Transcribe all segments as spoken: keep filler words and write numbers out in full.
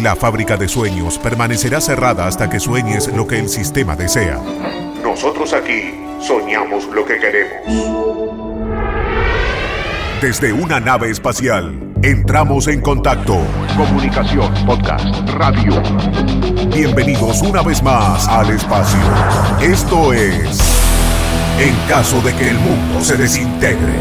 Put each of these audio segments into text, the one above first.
La fábrica de sueños permanecerá cerrada hasta que sueñes lo que el sistema desea. Nosotros aquí soñamos lo que queremos. Desde una nave espacial, entramos en contacto. Comunicación, podcast, radio. Bienvenidos una vez más al espacio. Esto es En caso de que el mundo se desintegre.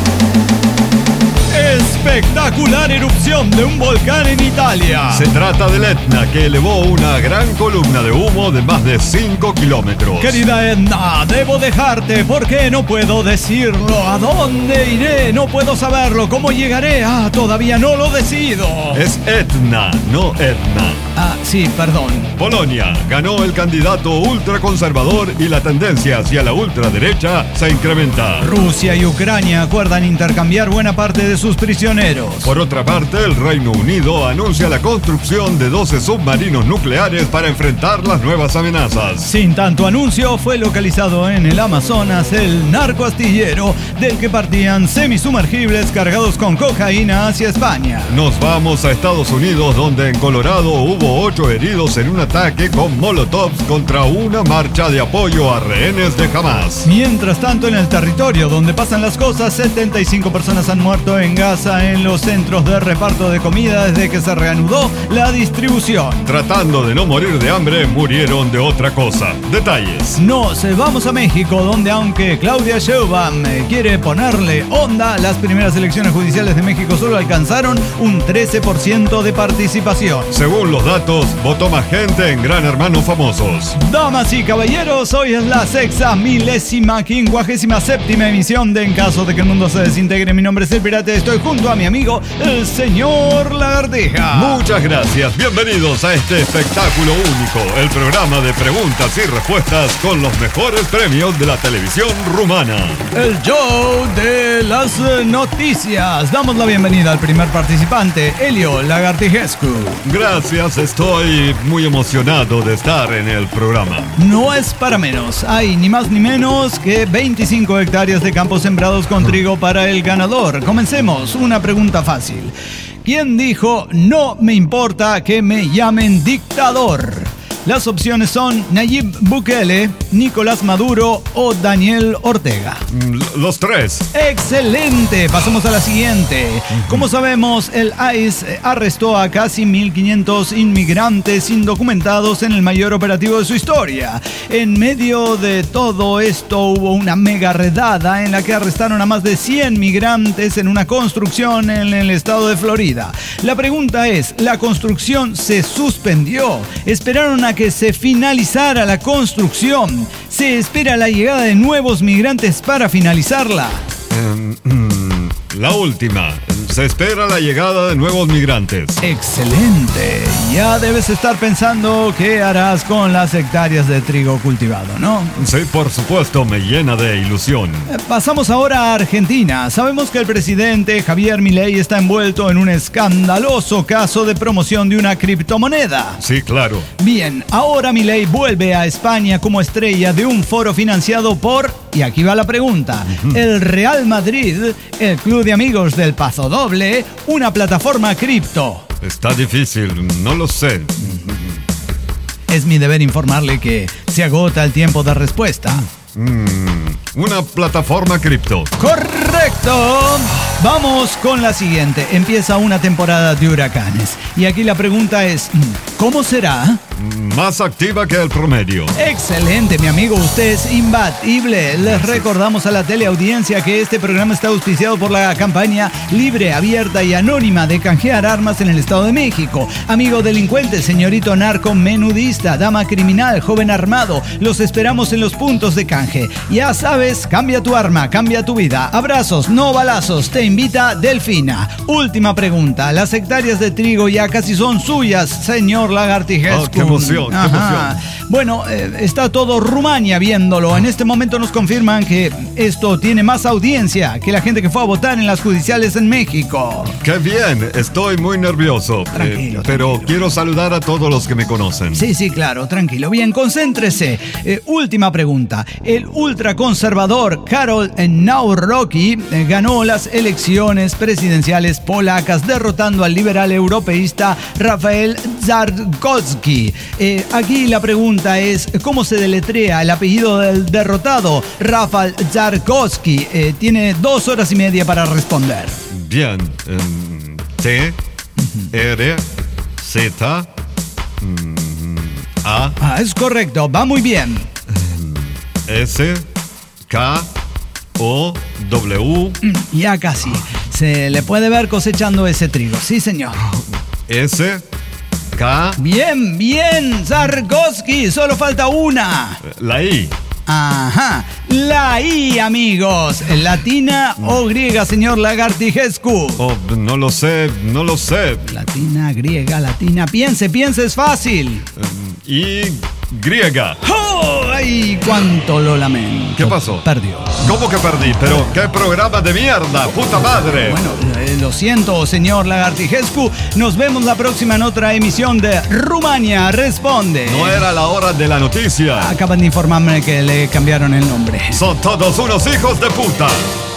Espectacular erupción de un volcán en Italia. Se trata del Etna, que elevó una gran columna de humo de más de cinco kilómetros. Querida Edna, debo dejarte porque no puedo decirlo. ¿A dónde iré? No puedo saberlo. ¿Cómo llegaré? Ah, todavía no lo decido. Es Etna, no Etna. Ah, sí, perdón. Polonia ganó el candidato ultraconservador y la tendencia hacia la ultraderecha se incrementa. Rusia y Ucrania acuerdan intercambiar buena parte de sus prisioneros. Por otra parte, el Reino Unido anuncia la construcción de doce submarinos nucleares para enfrentar las nuevas amenazas. Sin tanto anuncio, fue localizado en el Amazonas el narcoastillero del que partían semisumergibles cargados con cocaína hacia España. Nos vamos a Estados Unidos, donde en Colorado hubo ocho heridos en un ataque con molotovs contra una marcha de apoyo a rehenes de Hamas. Mientras tanto, en el territorio donde pasan las cosas, setenta y cinco personas han muerto en Gaza en los centros de reparto de comida desde que se reanudó la distribución. Tratando de no morir de hambre, murieron de otra cosa. Detalles. Nos vamos a México, donde aunque Claudia Sheinbaum quiere ponerle onda, las primeras elecciones judiciales de México solo alcanzaron un trece por ciento de participación. Según los datos, votó más gente en Gran Hermano Famosos. Damas y caballeros, hoy es la sexta milésima quincuagésima séptima emisión de En caso de que el mundo se desintegre. Mi nombre es El Pirate, estoy junto a mi amigo, el señor Lagartija. Muchas gracias, bienvenidos a este espectáculo único, el programa de preguntas y respuestas con los mejores premios de la televisión rumana. El show de las noticias. Damos la bienvenida al primer participante, Elio Lagartijescu. Gracias, estoy muy emocionado de estar en el programa. No es para menos, hay ni más ni menos que veinticinco hectáreas de campos sembrados con trigo para el ganador. Comencemos, una pregunta fácil. ¿Quién dijo no me importa que me llamen dictador? Las opciones son Nayib Bukele, Nicolás Maduro o Daniel Ortega. Los tres. ¡Excelente! Pasamos a la siguiente. Como sabemos, el I C E arrestó a casi mil quinientos inmigrantes indocumentados en el mayor operativo de su historia. En medio de todo esto hubo una mega redada en la que arrestaron a más de cien migrantes en una construcción en el estado de Florida. La pregunta es, ¿la construcción se suspendió? ¿Esperaron a que se finalizara la construcción? ¿Se espera la llegada de nuevos migrantes para finalizarla? Um, um, la última. Se espera la llegada de nuevos migrantes. Excelente. Ya debes estar pensando qué harás con las hectáreas de trigo cultivado, ¿no? Sí, por supuesto, me llena de ilusión. Pasamos ahora a Argentina. Sabemos que el presidente Javier Milei está envuelto en un escandaloso caso de promoción de una criptomoneda. Sí, claro. Bien, ahora Milei vuelve a España como estrella de un foro financiado por, y aquí va la pregunta, uh-huh. el Real Madrid, el club de amigos del Paso Doble, una plataforma cripto. Está difícil, no lo sé. Es mi deber informarle que se agota el tiempo de respuesta. Mm, una plataforma cripto. ¡Correcto! Vamos con la siguiente. Empieza una temporada de huracanes. Y aquí la pregunta es, ¿cómo será? Más activa que el promedio. Excelente, mi amigo. Usted es imbatible. Les recordamos a la teleaudiencia que este programa está auspiciado por la campaña libre, abierta y anónima de canjear armas en el Estado de México. Amigo delincuente, señorito narco menudista, dama criminal, joven armado, los esperamos en los puntos de canje. Ya sabes, cambia tu arma, cambia tu vida. Abrazos, no balazos. Te invita Delfina. Última pregunta. Las hectáreas de trigo ya casi son suyas, señor señor Lagartijescu. Oh, qué emoción, qué emoción. Bueno, eh, está todo Rumania viéndolo. En este momento nos confirman que esto tiene más audiencia que la gente que fue a votar en las judiciales en México. ¡Qué bien! Estoy muy nervioso. Tranquilo, eh, Pero tranquilo. quiero saludar a todos los que me conocen. Sí, sí, claro, tranquilo. Bien, concéntrese. Eh, última pregunta. El ultraconservador Karol Nawrocki eh, ganó las elecciones presidenciales polacas derrotando al liberal europeísta Rafael Trzaskowski. Eh, aquí la pregunta es, ¿cómo se deletrea el apellido del derrotado? Rafael Trzaskowski. Eh, tiene dos horas y media para responder. Bien. Um, T, R, Z, um, A, Ah, es correcto, va muy bien. S, K, O, W, Ya casi. Se le puede ver cosechando ese trigo. Sí, señor. S, K, Bien, bien, Trzaskowski. Solo falta una. la I. Ajá. La I, amigos. ¿Latina o griega, señor Lagartijescu? Oh, no lo sé, no lo sé. Latina, griega, latina. Piense, piense, es fácil. Um, I, griega. ¡Oh! ¡Ay, cuánto lo lamento! ¿Qué pasó? Perdió. ¿Cómo que perdí? Pero qué programa de mierda, puta madre. Bueno, eh, lo siento, señor Lagartijescu. Nos vemos la próxima en otra emisión de Rumania Responde. No era la hora de la noticia. Acaban de informarme que le cambiaron el nombre. Son todos unos hijos de puta.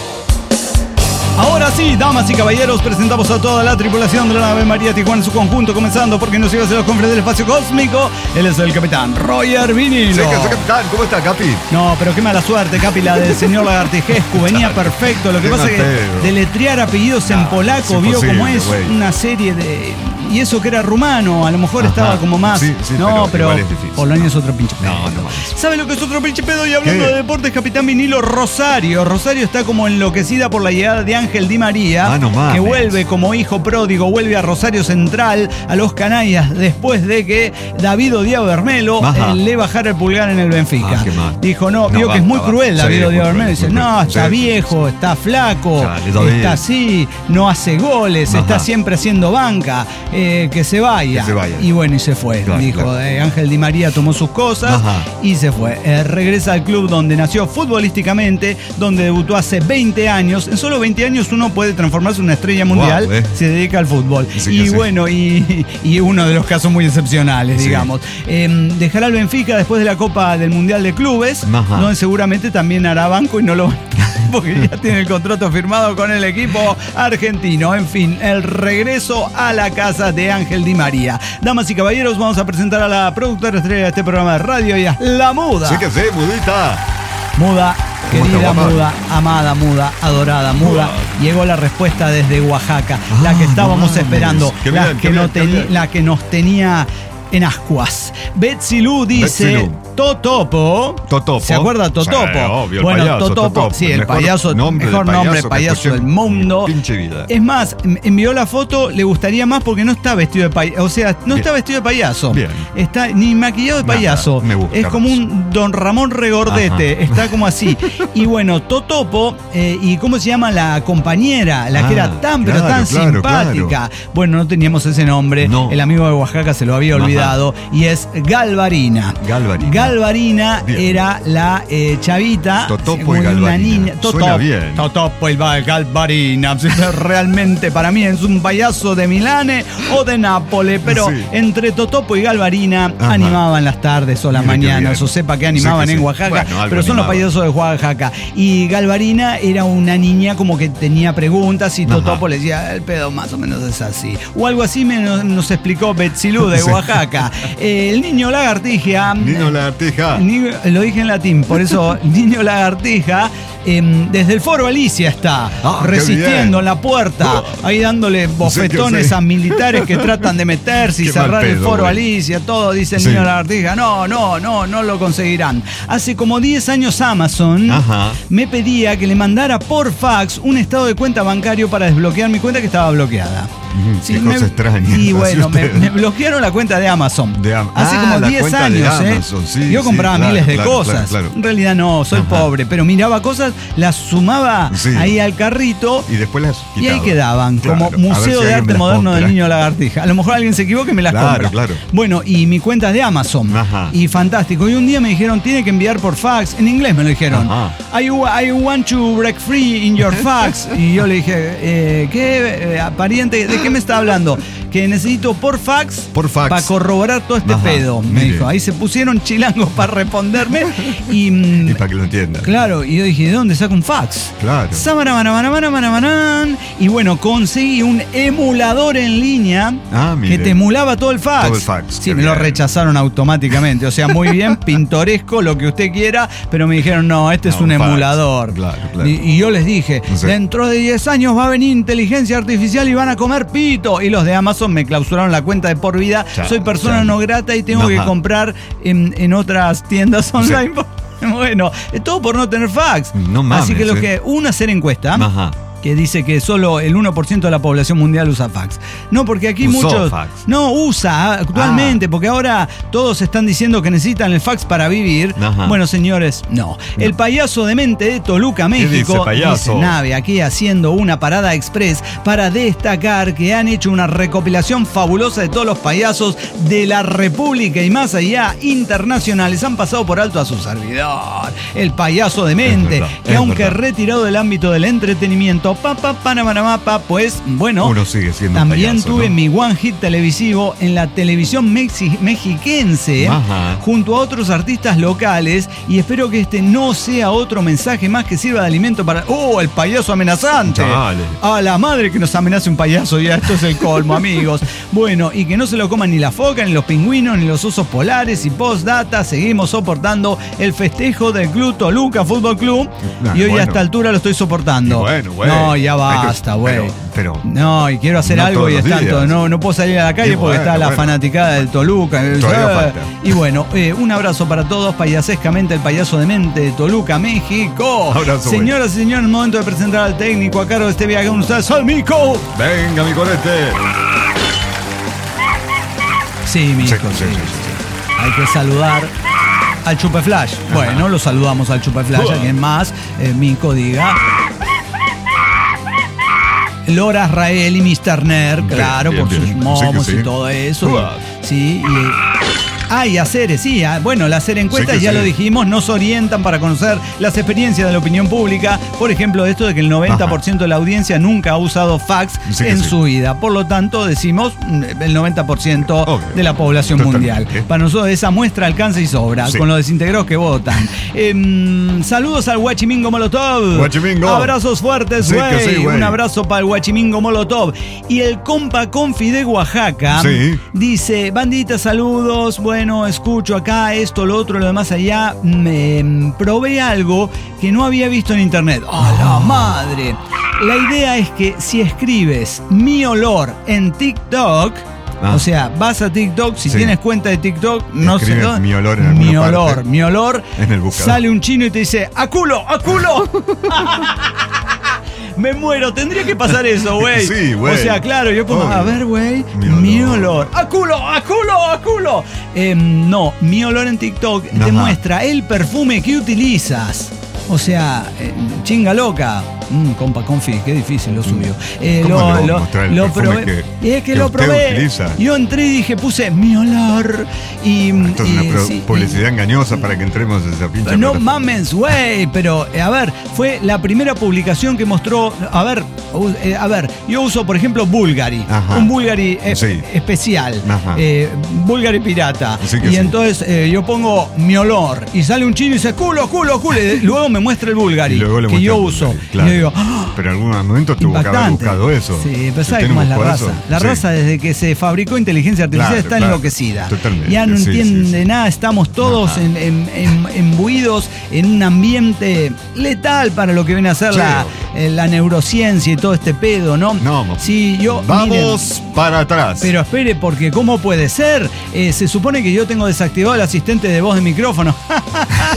Ahora sí, damas y caballeros, presentamos a toda la tripulación de la nave María Tijuana en su conjunto, comenzando porque nos iba a hacer los cofres del espacio cósmico. Él es el capitán Roger Vinilo. Sí, que- capitán, ¿cómo está, Capi? No, pero qué mala suerte, Capi, la del señor Lagartijescu. Venía perfecto. Lo que Qué pasa es que mateo. deletrear apellidos en No, polaco, es vio imposible, como es güey. una serie de... Y eso que era rumano, a lo mejor Ajá. estaba como más... Sí, sí, no, pero pero, igual es difícil. Polonia No. es otro pinche pedo. No, no mames. ¿Sabe lo que es otro pinche pedo? Y hablando ¿Qué? de deportes, capitán Vinilo, Rosario. Rosario está como enloquecida por la llegada de Ángel Di María, Ah, no mames. que vuelve como hijo pródigo, vuelve a Rosario Central, a los canallas, después de que David Odiao Bermelo Ajá. eh, le bajara el pulgar en el Benfica. Ah, qué mal. Dijo, no, No, vio que es muy basta, cruel basta. David Sí, Odiao muy Bermelo. cruel, Dice, muy no, cruel. está Sí, viejo, está flaco, Dale, David. está así, no hace goles, Ajá. está siempre haciendo banca, eh, que se vaya. Que se vaya. Y bueno, y se fue. Claro, Dijo, claro. eh, Ángel Di María tomó sus cosas Ajá. y se fue. Eh, regresa al club donde nació futbolísticamente, donde debutó hace veinte años. En solo veinte años uno puede transformarse en una estrella mundial, Guau, eh. se dedica al fútbol. Sí, y que sí. bueno, y, y uno de los casos muy excepcionales, Sí. digamos. Eh, dejará el Benfica después de la Copa del Mundial de Clubes, Ajá. donde seguramente también hará banco y no lo porque ya tiene el contrato firmado con el equipo argentino. En fin, el regreso a la casa de Ángel Di María. Damas y caballeros, vamos a presentar a la productora estrella de este programa de radio, y es La Muda. Sí que sí, mudita. Muda, ¿Cómo está, querida guapa? Muda, amada Muda, adorada Muda. Muda. Llegó la respuesta desde Oaxaca, la Ah, que estábamos no mames. esperando, Qué la, bien, que qué no bien, qué teni- bien. la que nos tenía en ascuas. Betsy Lu dice, Betsy Lu. Totopo. Totopo. ¿Se acuerda Totopo? Sí, obvio, el bueno, payaso, Totopo, Totopo. sí, el Mejor payaso, nombre de mejor nombre payaso que payaso escuché del en mi mundo. pinche vida. Es más, m- envió la foto, le gustaría más porque no está vestido de payaso. O sea, no Bien. está vestido de payaso. Bien. Está ni maquillado de Nada, payaso. me gusta es como más. un Don Ramón Regordete. Ajá. Está como así. Y bueno, Totopo, eh, y ¿cómo se llama la compañera? La que Ah, era tan, pero claro, tan claro, simpática. Bueno, no teníamos ese nombre. No. El amigo de Oaxaca se lo había Ajá. olvidado. Y es Galvarina. Galvarina. Galvarina Bien. era la eh, chavita. Totopo y como una Galvarina. niña. Suena Totopo, bien. Totopo y Galvarina. Realmente para mí es un payaso de Milane o de Nápoles. Pero Sí. entre Totopo y Galvarina Ajá. animaban las tardes o las Mira qué mañanas. bien. O sepa que animaban Sí que en sí. Oaxaca. Bueno, algo pero son los animaban. payasos de Oaxaca. Y Galvarina era una niña como que tenía preguntas y Ajá. Totopo le decía, el pedo más o menos es así. O algo así me, nos, nos explicó Betsy Lu de Sí. Oaxaca. Eh, el niño lagartija. Niño lagartija. Ni- lo dije en latín, por eso niño lagartija. em, desde el Foro Alicia está Ah, qué resistiendo bien. en la puerta, ahí dándole bofetones sí. a militares que tratan de meterse y Qué mal cerrar el pedo, Foro güey. Alicia, todo dice el Sí. niño lagartija. No, no, no, no lo conseguirán. Hace como diez años Amazon Ajá. me pedía que le mandara por fax un estado de cuenta bancario para desbloquear mi cuenta que estaba bloqueada. Ujú, qué me- cosa extraña. Y Así bueno, me, usted. me bloquearon la cuenta de Amazon. De Am- Hace Ah, como la diez cuenta de años, ¿eh? Amazon, sí, Yo sí, compraba claro, miles de claro, cosas. claro, claro. En realidad no, soy Ajá. pobre, pero miraba cosas las sumaba sí. ahí al carrito. Y después las quitaba. Y ahí quedaban, claro, como Museo si de Arte Moderno compra. del Niño Lagartija. A lo mejor alguien se equivoca y me las claro, compra. Claro. Bueno, y mi cuenta es de Amazon. Ajá. Y fantástico. Y un día me dijeron, tiene que enviar por fax. En inglés me lo dijeron. I, I want to break free in your fax. Y yo le dije, eh, ¿qué eh, pariente? ¿De qué me está hablando? Que necesito por fax, por fax. para corroborar todo este Ajá, pedo. Me mire. dijo. Ahí se pusieron chilangos para responderme. Y, y para que lo entiendan. Claro, y yo dije, ¿de dónde saco un fax? Claro. Y bueno, conseguí un emulador en línea ah, que te emulaba todo el fax. Todo el fax. Sí, me lo rechazaron automáticamente. O sea, muy bien, pintoresco, lo que usted quiera, pero me dijeron, no, este no, es un, un emulador. Claro, claro. Y, y yo les dije, no sé. Dentro de diez años va a venir inteligencia artificial y van a comer pito. Y los de Amazon me clausuraron la cuenta de por vida. Chao, Soy persona chao. no grata y tengo Ajá. que comprar en, en otras tiendas online. Sí. Bueno, todo por no tener fax. No mames, Así que lo eh. que una hacer encuesta. Ajá. Que dice que solo el uno por ciento de la población mundial usa fax. No, porque aquí Usó muchos... fax. No, usa actualmente, ah. porque ahora todos están diciendo que necesitan el fax para vivir. Ajá. Bueno, señores, no. no. El payaso demente de Toluca, México, ¿Qué dice, payaso? dice Nave, aquí haciendo una parada express para destacar que han hecho una recopilación fabulosa de todos los payasos de la República y más allá, internacionales. Han pasado por alto a su servidor, el payaso demente, es verdad, que es aunque verdad. retirado del ámbito del entretenimiento, Pa, pa, pa, pa, pa, pa, pues bueno, uno sigue siendo también payaso, tuve ¿no? mi one hit televisivo en la televisión mexi- mexiquense Ajá. junto a otros artistas locales y espero que este no sea otro mensaje más que sirva de alimento para... ¡Oh, el payaso amenazante! Dale. A la madre que nos amenace un payaso, ya esto es el colmo, amigos. Bueno, y que no se lo coman ni la foca, ni los pingüinos, ni los osos polares y postdata, seguimos soportando el festejo del Club Toluca Fútbol Club nah, y hoy bueno. a esta altura lo estoy soportando. Y bueno, bueno. No, ya basta, güey. Pero, pero no, y quiero hacer no algo y es tanto. No, no puedo salir a la calle y porque bueno, está la bueno. fanaticada del Toluca. Todavía falta. Y bueno, eh, un abrazo para todos, payasescamente el payaso demente de Toluca, México. Abrazo, Señoras y señores, momento de presentar al técnico a cargo de este viaje con ustedes, Salmico. Venga, mi corete. Sí, Mico, sí, sí, sí, sí. Hay que saludar al Chupeflash. Bueno, lo saludamos al Chupeflash. ¿Alguien más? Eh, Mico, diga. Lora Rael y mister Nerd, claro, bien, por bien, sus bien. momos sí sí. y todo eso. Uh. Y, sí, y... Ah, y hacer, sí, bueno, las hacer encuestas, sí ya sí. lo dijimos, nos orientan para conocer las experiencias de la opinión pública. Por ejemplo, esto de que el noventa por ciento Ajá. de la audiencia nunca ha usado fax sí en sí. su vida. Por lo tanto, decimos el noventa por ciento okay. de la población Totalmente. mundial. Para nosotros esa muestra alcanza y sobra, sí. con los desintegrados que votan. eh, saludos al Huachimingo Molotov. Huachimingo. Abrazos fuertes, güey. Sí, sí, Un abrazo para el Huachimingo Molotov. Y el compa Confi de Oaxaca sí. dice, bandita, saludos, bueno. Bueno, escucho acá esto, lo otro, lo demás allá. Me probé algo que no había visto en internet. ¡Oh, la madre! La idea es que si escribes mi olor en TikTok, ah. o sea, vas a TikTok, si sí. tienes cuenta de TikTok, no sé dónde. Mi olor en Mi olor, parte, mi olor. En el buscador. Sale un chino y te dice, ¡a culo, a culo! Me muero, tendría que pasar eso, güey. Sí, güey. O sea, claro, yo pongo, a ver, güey, mi, mi olor. ¡A culo, a culo, a culo! Eh, no, mi olor en TikTok Ajá. te muestra el perfume que utilizas. O sea, eh, chinga loca. Mm, compa, Confi, qué difícil lo suyo. Eh, ¿Cómo lo, le lo, lo probé. Que, y es que, que lo probé. Utiliza? Yo entré y dije, puse mi olor. Y, Esto es y, una sí, publicidad y, engañosa para que entremos en esa pinche. No mames, güey. Pero, eh, a ver, fue la primera publicación que mostró. A ver, eh, a ver, yo uso, por ejemplo, Bulgari. Ajá. Un Bulgari eh, sí. especial. Eh, Bulgari pirata. Sí y sí. entonces eh, yo pongo mi olor. Y sale un chino y dice, culo, culo, culo. Y luego me muestra el Bulgari. Y luego le que yo Bulgari, uso. Claro. Y yo digo, ¡oh! Pero en algún momento tuvo Impactante. que haber buscado eso. Sí, pero ¿sabes cómo es la raza? Eso? La sí. raza, desde que se fabricó inteligencia artificial, claro, está claro. enloquecida. Totalmente. Ya no sí, entiende sí, sí. nada, estamos todos en, en, en, embuidos en un ambiente letal para lo que viene a ser sí. la, la neurociencia y todo este pedo, ¿no? No, sí, yo, vamos miren, para atrás. Pero espere, porque ¿cómo puede ser? Eh, se supone que yo tengo desactivado el asistente de voz de micrófono.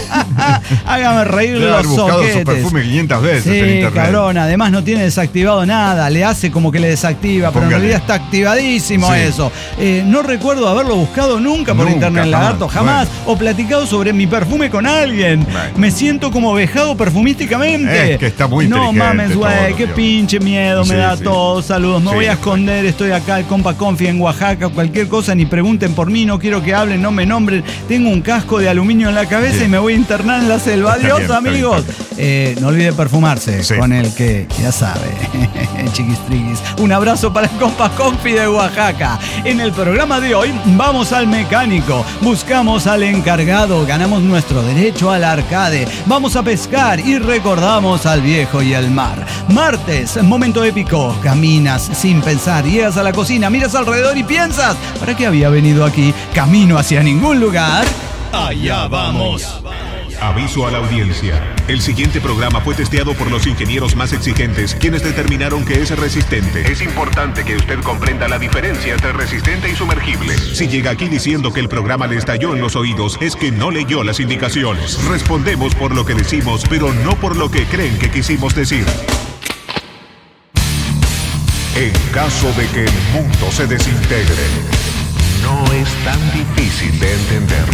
Hágame reír Debe haber los buscado su soquetes. perfume quinientas veces en Sí, internet. cabrón, además no tiene desactivado nada, le hace como que le desactiva, pero Póngale. en realidad está activadísimo Sí. eso. Eh, no recuerdo haberlo buscado nunca por Nunca, internet, jamás. lagarto, jamás, o platicado sobre mi perfume con alguien. Bueno. Me siento como vejado perfumísticamente. Es que está muy No inteligente mames, güey, todo, qué Dios. pinche miedo me Sí, da sí. todo. Saludos, me Sí, voy a sí. esconder, estoy acá, el compa Confi en Oaxaca, cualquier cosa, ni pregunten por mí, no quiero que hablen, no me nombren. Tengo un casco de aluminio en la cabeza Bien. y me voy a internar en la selva. Está Adiós, bien, está bien, amigos. está bien. Eh, no olvide perfumarse Sí. con el que, ya sabe, chiquistriguis. Un abrazo para el compa Confi de Oaxaca. En el programa de hoy vamos al mecánico, buscamos al encargado, ganamos nuestro derecho al arcade, vamos a pescar y recordamos al viejo y al mar. Martes, momento épico, caminas sin pensar, llegas a la cocina, miras alrededor y piensas, ¿para qué había venido aquí? Camino hacia ningún lugar. Allá vamos. Aviso a la audiencia. El siguiente programa fue testeado por los ingenieros más exigentes, quienes determinaron que es resistente. Es importante que usted comprenda la diferencia entre resistente y sumergible. Si llega aquí diciendo que el programa le estalló en los oídos, es que no leyó las indicaciones. Respondemos por lo que decimos, pero no por lo que creen que quisimos decir. En caso de que el mundo se desintegre, no es tan difícil de entender.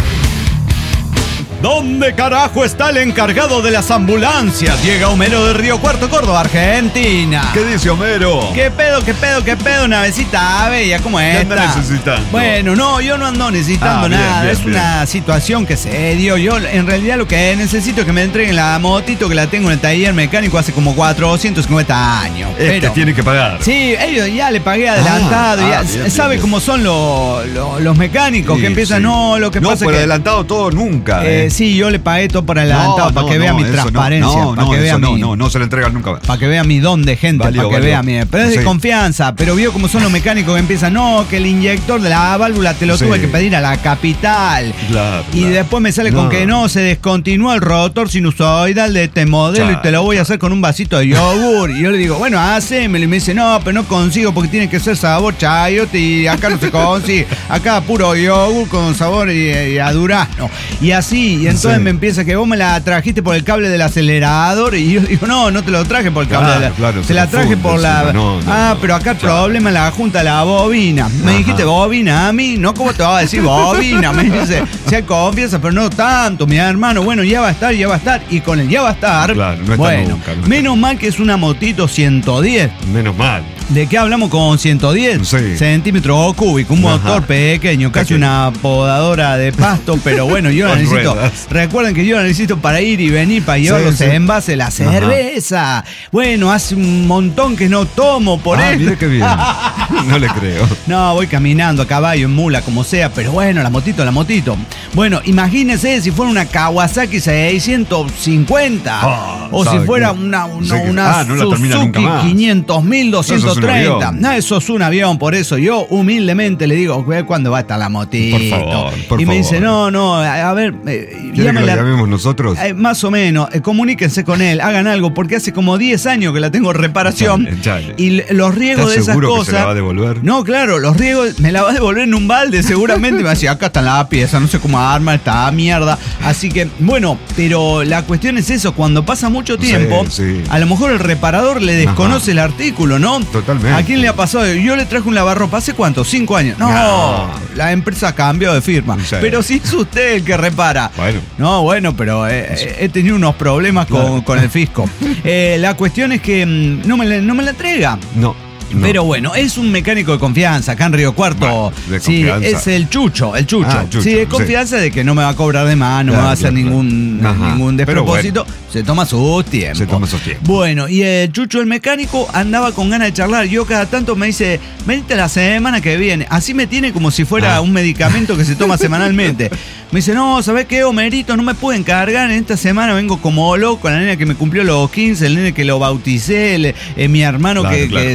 ¿Dónde carajo está el encargado de las ambulancias? Llega Homero de Río Cuarto, Córdoba, Argentina. ¿Qué dice Homero? ¿Qué pedo, qué pedo, qué pedo? Navecita bella, ¿cómo es? ¿Qué anda necesitando? Bueno, no, yo no ando necesitando Ah, bien, nada. bien, es bien. una situación que se dio. Yo, en realidad, lo que necesito es que me entreguen la motito que la tengo en el taller mecánico hace como cuatrocientos cincuenta años. Es Pero, que tiene que pagar. sí, ellos ya le pagué adelantado. Ah, ya ah, bien, bien, sabe bien. cómo son los, los, los mecánicos Sí, que empiezan, sí. no, lo que no, pasa por es que. adelantado todo nunca. Eh, eh. sí, yo le pagué todo por adelantado No, para no, que vea no, mi eso no. transparencia, No, para no, que vea eso no, mi, no, no se le entregan nunca más. para que vea mi don de gente, Valió, para que valió. vea mi. Pero es de Sí. confianza, pero vio cómo son los mecánicos que empiezan, no, que el inyector de la válvula te lo Sí. tuve que pedir a la capital. Claro, Y claro. después me sale con No. que no, se descontinúa el rotor sinusoidal de este modelo Claro, y te lo voy a hacer con un vasito de yogur. Y yo le digo, bueno, hacémelo. Y me dice, no, pero no consigo porque tiene que ser sabor chayote y acá no se consigue. Acá puro yogur con sabor y, y a durazno. Y así, y entonces Sí. me empieza que vos me la trajiste por el cable del acelerador. Y yo digo, no, no te lo traje por el cable Claro, de la. claro, te se la traje confunde por la. encima, no, no, ah, no. pero acá el Claro. problema es la junta de la bobina. Me Ajá. dijiste bobina a mí, ¿no? ¿Cómo te vas a decir bobina? Me dice, sea confianza, pero no tanto, mi hermano. Bueno, ya va a estar, ya va a estar. Y con el ya va a estar. Claro, no está bueno, nunca, no está. menos mal que es una motito ciento diez. Menos mal. ¿De qué hablamos con ciento diez Sí. centímetros cúbicos? Un Ajá. motor pequeño, casi Pequeño. una podadora de pasto, pero bueno, yo la Con necesito. ruedas. Recuerden que yo la necesito para ir y venir, para llevar Sí, los sí. envases, la cerveza. Bueno, hace un montón que no tomo por ah, esto. mire qué bien. No le creo. No, voy caminando a caballo, en mula, como sea, pero bueno, la motito, la motito. Bueno, imagínense si fuera una Kawasaki seiscientos cincuenta Ah, o si ¿sabe fuera qué? una, una, Sí que- una ah, no la termina nunca Suzuki más. quinientos mil doscientos treinta. Eso es un avión. No, eso es un avión, por eso yo humildemente le digo, ¿cuándo va a estar la motito? Por favor, por y me dice, favor. no, no, a, a ver, eh, ¿Quiere que llámela- la llamemos nosotros? eh, más o menos, eh, comuníquense con él, hagan algo, porque hace como diez años que la tengo en reparación. Chale, chale. Y l- los riegos ¿Estás de esas seguro que cosas. se la va a devolver? No, claro, los riegos me la va a devolver en un balde, seguramente. Me va a decir, acá está la pieza, no sé cómo arma esta mierda. Así que, bueno, pero la cuestión es eso, cuando pasa mucho tiempo, Sí, sí. a lo mejor el reparador le desconoce Ajá. el artículo, ¿no? Totalmente. ¿A quién le ha pasado? Yo le traje un lavarropa, ¿hace cuánto? ¿Cinco años? No, No. la empresa cambió de firma. Sí. Pero si es usted el que repara. Bueno. No, bueno, pero eh, eh, he tenido unos problemas con, Claro. con el fisco. Eh, la cuestión es que mm, no me, la- no me la entrega. No. no. Pero bueno, es un mecánico de confianza acá en Río Cuarto. Bueno, de sí, confianza. es el Chucho, el Chucho. Ah, Chucho, sí, de sí. confianza de que no me va a cobrar de más, no me Claro, va a hacer claro, ningún, claro. Ajá. ningún Pero despropósito. Se toma sus tiempos. Se toma sus tiempos. Bueno, y el Chucho, el mecánico, andaba con ganas de charlar. Yo cada tanto me dice, venite la semana que viene. Así me tiene como si fuera Ah. un medicamento que se toma semanalmente. Me dice, no, ¿sabés qué, Homerito? No me pueden cargar. En esta semana vengo como loco. La nena que me cumplió los quince, el nene que lo bauticé, el- eh, mi hermano Claro, que, claro. que se torció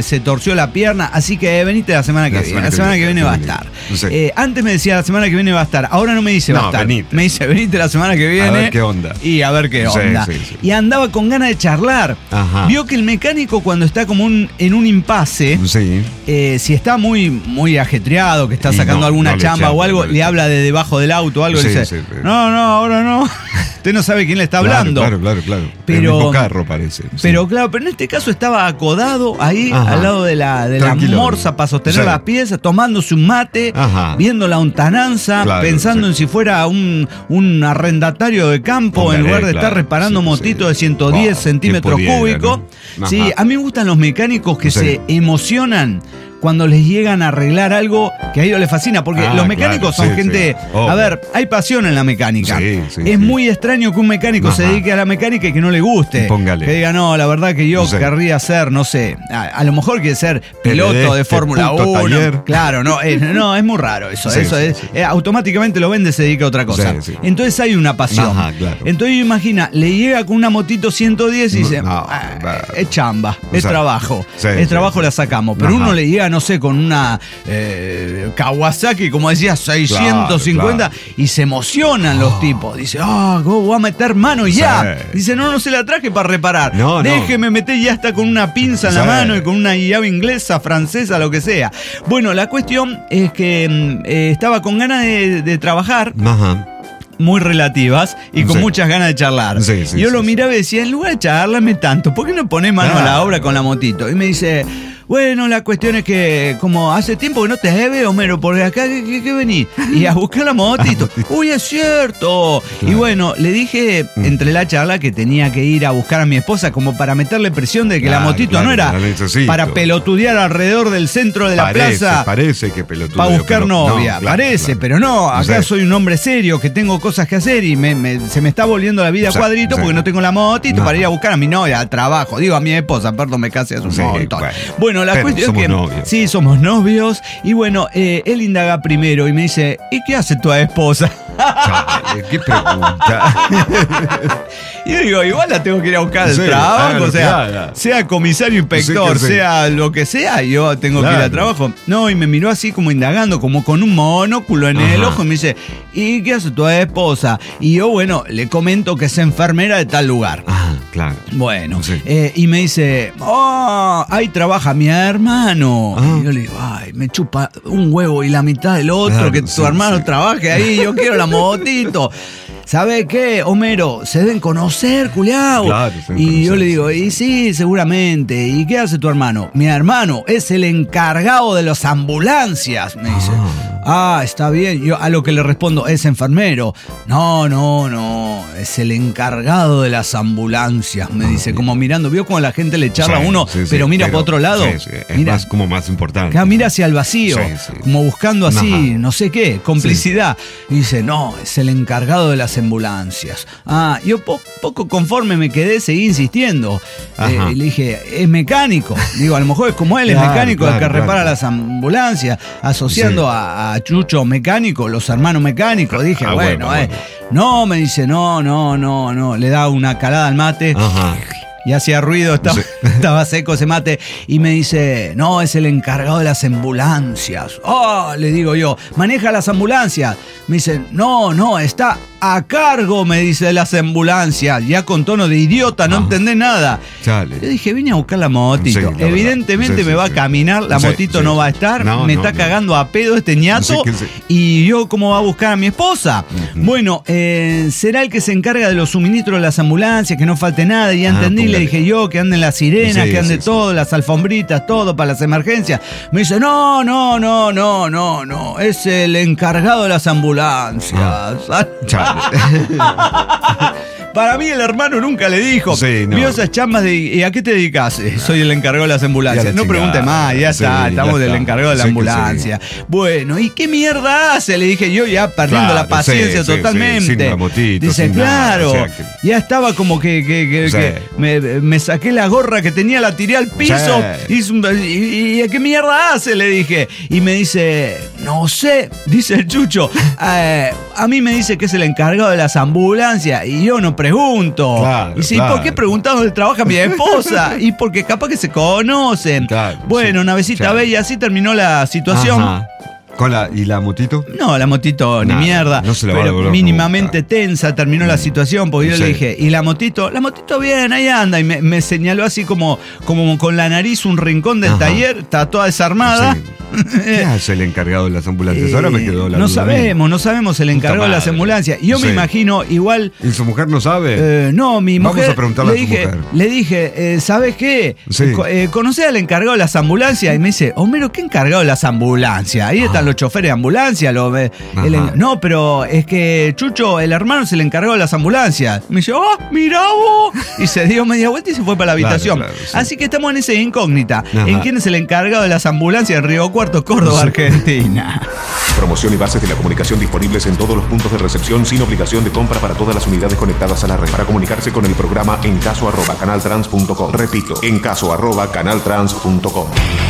torció la pierna, así que venite la semana que La viene. semana La que semana que viene, viene va a la semana estar. que viene. Sí. Eh, antes me decía la semana que viene va a estar, ahora no me dice va No, a estar. venite. Me dice, venite la semana que viene. A ver qué onda. Y a ver qué Sí, onda. sí, sí. Y andaba con ganas de charlar. Ajá. Vio que el mecánico cuando está como un, en un impasse, Sí. eh, si está muy, muy ajetreado, que está Y sacando no, alguna no le chamba llama, o algo, no le le llama. habla de debajo del auto o algo, Sí, y dice, sí, sí. no, no, ahora no. Usted no sabe quién le está hablando. Claro, claro, claro. Pero- el mismo carro parece. Sí. Pero claro, pero en este caso estaba acodado ahí Ajá. al lado de la, de la Tranquilo. morsa para sostener Sí. las piezas, tomándose un mate, Ajá. viendo la lontananza, Claro, pensando sí. en si fuera un, un arrendatario de campo Póngale, en lugar de claro. estar reparando Sí, motitos sí. de ciento diez Wow, centímetros quien pudiera, cúbicos. ¿no? Sí, Ajá. a mí me gustan los mecánicos que Sí. se emocionan cuando les llegan a arreglar algo que a ellos les fascina, porque Ah, los mecánicos claro, son sí, gente... sí. Obvio. A ver, hay pasión en la mecánica. Sí, sí, es sí. muy extraño que un mecánico se Ajá. dedique a la mecánica y que no le guste. Póngale. Que diga, no, la verdad que yo Sí. querría ser, no sé, a, a lo mejor quiere ser piloto P L D, de Fórmula puto uno. taller. Claro, no, es, no, es muy raro eso. Sí, eso sí, es, sí. eh, automáticamente lo vende, se dedica a otra cosa. Sí, sí. Entonces hay una pasión. Ajá, claro. Entonces imagina, le llega con una motito ciento diez y dice, No, "Ah, va. es chamba, es sea, trabajo. sí, es sí, trabajo, sí. la sacamos. Pero Ajá. uno le llega, no sé, con una eh, Kawasaki, como decía, seiscientos cincuenta, Claro, y se emocionan los tipos. Dice, ah, oh, voy a meter mano ya. Sí. Dice, no, no se la traje para reparar. No, no. Déjeme meter ya está con una pinza en la Sí. mano y con una llave inglesa, francesa, lo que sea. Bueno, la cuestión es que mm, eh, estaba con ganas de, de trabajar, Ajá. muy relativas y con Sí. muchas ganas de charlar. Sí, sí, y yo sí, lo sí. miraba y decía, en lugar de charlarme tanto, ¿por qué no pones mano a la Claro. obra con la motito? Y me dice, bueno, la cuestión es que como hace tiempo que no te veo, Homero, porque acá que, que, que venís y a buscar la motito. Uy, es cierto. Claro. Y bueno, le dije entre la charla que tenía que ir a buscar a mi esposa como para meterle presión de que la Claro, motito claro, no era la necesito. para pelotudear alrededor del centro de la parece, plaza. Parece que pelotudo. Para buscar pero- novia, no, claro, parece, claro. pero no, acá Sí. soy un hombre serio que tengo cosas que hacer y me, me- se me está volviendo la vida Sí, cuadrito sí. porque no tengo la motito No. para ir a buscar a mi novia al trabajo, digo a mi esposa, perdón, me casé hace un Sí, montón. bueno. Bueno, la Pero cuestión somos es que novios. sí, somos novios y bueno, eh, él indaga primero y me dice, ¿y qué hace tu esposa? Chale, qué pregunta. Y yo digo, igual la tengo que ir a buscar al Sí, haga trabajo, lo o que sea, haga. sea comisario inspector, Sí que sí. sea lo que sea, yo tengo que ir al Claro. trabajo. No, y me miró así como indagando, como con un monóculo en el Ajá. ojo y me dice, ¿y qué hace tu esposa? Y yo, bueno, le comento que es enfermera de tal lugar. Ah, claro. Bueno, Sí. eh, y me dice, oh, ahí trabaja mi hermano. Ah. Y yo le digo, ay, me chupa un huevo y la mitad del otro, Claro, que tu sí, hermano sí. trabaje ahí, yo quiero la motito. ¿Sabe qué, Homero? Se deben conocer, culiao. Claro, se deben y yo conocer, le digo, sí, y sí, seguramente. ¿Y qué hace tu hermano? Mi hermano es el encargado de las ambulancias, me dice. Ah, está bien. Yo a lo que le respondo, es enfermero. No, no, no, es el encargado de las ambulancias, me dice, como mirando. ¿Vio cómo la gente le charla Sí, a uno, sí, sí, pero mira para otro lado? Sí, sí, es Mira, más, como más importante. acá mira hacia el vacío, Sí, sí. como buscando así, Ajá. no sé qué, complicidad. Y dice, no, es el encargado de las ambulancias. Ah, yo po- poco conforme me quedé, seguí insistiendo. Ajá. Eh, y le dije, es mecánico. Digo, a lo mejor es como él, es Claro, mecánico, el que claro, repara claro. las ambulancias, asociando Sí. a, a Chucho mecánico, los hermanos mecánicos. Dije, Ah, bueno, bueno, eh. bueno. No, me dice, no, no, no, no. Le da una calada al mate. Ajá. Y hacía ruido, estaba, Sí. estaba seco ese mate. Y me dice, no, es el encargado de las ambulancias. Oh, le digo yo, maneja las ambulancias. Me dice, no, no, está a cargo, me dice, de las ambulancias. Ya con tono de idiota, no Ah. entendés nada. Chale. Yo dije, vine a buscar la motito. Sí, la verdad. Evidentemente Sí, me sí, va sí. a caminar, la Sí, motito sí. no va a estar, No, me no, está no. cagando a pedo este ñato. Sí, que sí. Y yo, ¿cómo va a buscar a mi esposa? Bueno, eh, será el que se encarga de los suministros de las ambulancias, que no falte nada. Y ya Ah, entendí, le póngale. dije yo, que anden las sirenas, Sí, que ande sí, sí. todo, las alfombritas, todo para las emergencias. Me dice, no, no, no, no, no, no, es el encargado de las ambulancias. Chale. Para mí el hermano nunca le dijo. Sí, no. Vio esas chambas de, ¿y a qué te dedicas? Eh, Soy el encargado de las ambulancias. Ya la No pregunte chingada. más, ya Sí, está, ya estamos del está. encargado de la Sí que ambulancia. Bueno, ¿y qué mierda hace? Le dije yo, ya perdiendo Claro, la paciencia sí, sí, totalmente. sí, sin la motito, Dice, sin nada, claro, o sea que- ya estaba como que, que, que- Sí. que me, me saqué la gorra que tenía, la tiré al piso. Sí. Hizo un- ¿Y, y qué mierda hace? Le dije. Y me dice, No sé, dice el Chucho. Eh, a mí me dice que es el encargado de las ambulancias y yo no pregunto. Claro, y sí, claro. ¿por qué preguntás dónde trabaja mi esposa? Y porque capaz que se conocen. Claro, bueno, sí, Navecita claro. Bella, así terminó la situación. Ajá. ¿Con la, ¿Y la motito? No, la motito ni Nada, mierda. no se la va a pero devolver mínimamente nunca. tensa terminó la situación porque yo Sí. le dije, ¿y la motito? La motito bien, ahí anda. Y me, me señaló así como, como con la nariz un rincón del Ajá. taller, está toda desarmada. Sí. ¿Qué hace el encargado de las ambulancias? Ahora me quedó la No duda. sabemos, no sabemos el encargado de las madre. ambulancias. Yo me Sí. imagino igual. ¿Y su mujer no sabe? Eh, no, mi Vamos mujer. a preguntarle le a su dije, mujer. Le dije, eh, ¿sabes qué? Sí. Co- eh, ¿Conocés al encargado de las ambulancias? Y me dice, Homero, ¿qué encargado de las ambulancias? Ahí están los choferes de ambulancia. Los, eh, el- Ajá. no, pero es que Chucho, el hermano, es el encargado de las ambulancias. Me dice, oh, mirá vos. Y se dio media vuelta y se fue para la Claro, habitación. claro, sí. Así que estamos en esa incógnita. Ajá. ¿En quién es el encargado de las ambulancias en Río Cuarto, Córdoba, Sí. Argentina? Promoción y bases de la comunicación disponibles en todos los puntos de recepción sin obligación de compra para todas las unidades conectadas a la red. Para comunicarse con el programa en caso arroba canaltrans punto com. Repito, en caso arroba canaltrans punto com.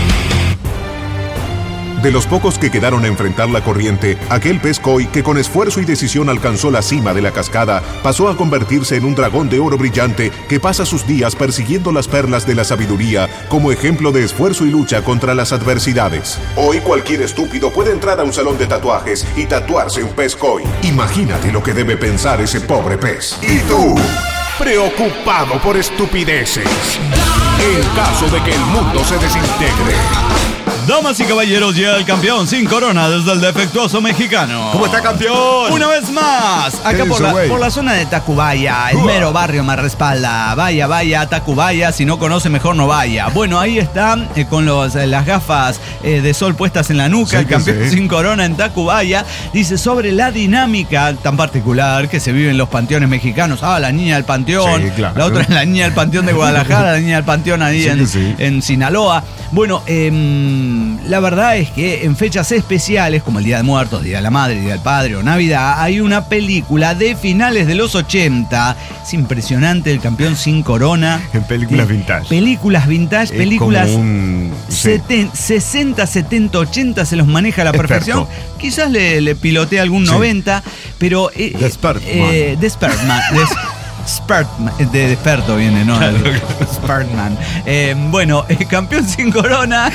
De los pocos que quedaron a enfrentar la corriente, aquel pez koi que con esfuerzo y decisión alcanzó la cima de la cascada pasó a convertirse en un dragón de oro brillante que pasa sus días persiguiendo las perlas de la sabiduría como ejemplo de esfuerzo y lucha contra las adversidades. Hoy cualquier estúpido puede entrar a un salón de tatuajes y tatuarse un pez koi. Imagínate lo que debe pensar ese pobre pez. ¿Y tú? Preocupado por estupideces. En caso de que el mundo se desintegre. Damas y caballeros, llega el campeón sin corona desde el defectuoso mexicano. ¿Cómo está, campeón? Una vez más, acá ¿Qué por dice, la, güey? por la zona de Tacubaya, el Uah. mero barrio me respalda. Vaya, vaya a Tacubaya, si no conoce mejor no vaya. Bueno, ahí está, eh, con los, eh, las gafas eh, de sol puestas en la nuca, Sí el que campeón sí. sin corona en Tacubaya. Dice sobre la dinámica tan particular que se vive en los panteones mexicanos. Ah, la niña del panteón, Sí, claro. la otra es la niña del panteón de Guadalajara, la niña del panteón ahí Sí en, que sí. en Sinaloa. Bueno, em, la verdad es que en fechas especiales, como el Día de Muertos, Día de la Madre, Día del Padre o Navidad, hay una película de finales de los ochenta. Es impresionante, el campeón sin corona. En películas Eh, vintage. Películas vintage, Es películas como un- sí. seten- sesenta, setenta, ochenta se los maneja a la Experto. perfección. Quizás le, le pilotea algún Sí. noventa, pero... Eh, De Spertman. eh, de Spertman. de Spertman, de, de experto viene, ¿no? Spertman. Eh, bueno, eh, campeón sin corona.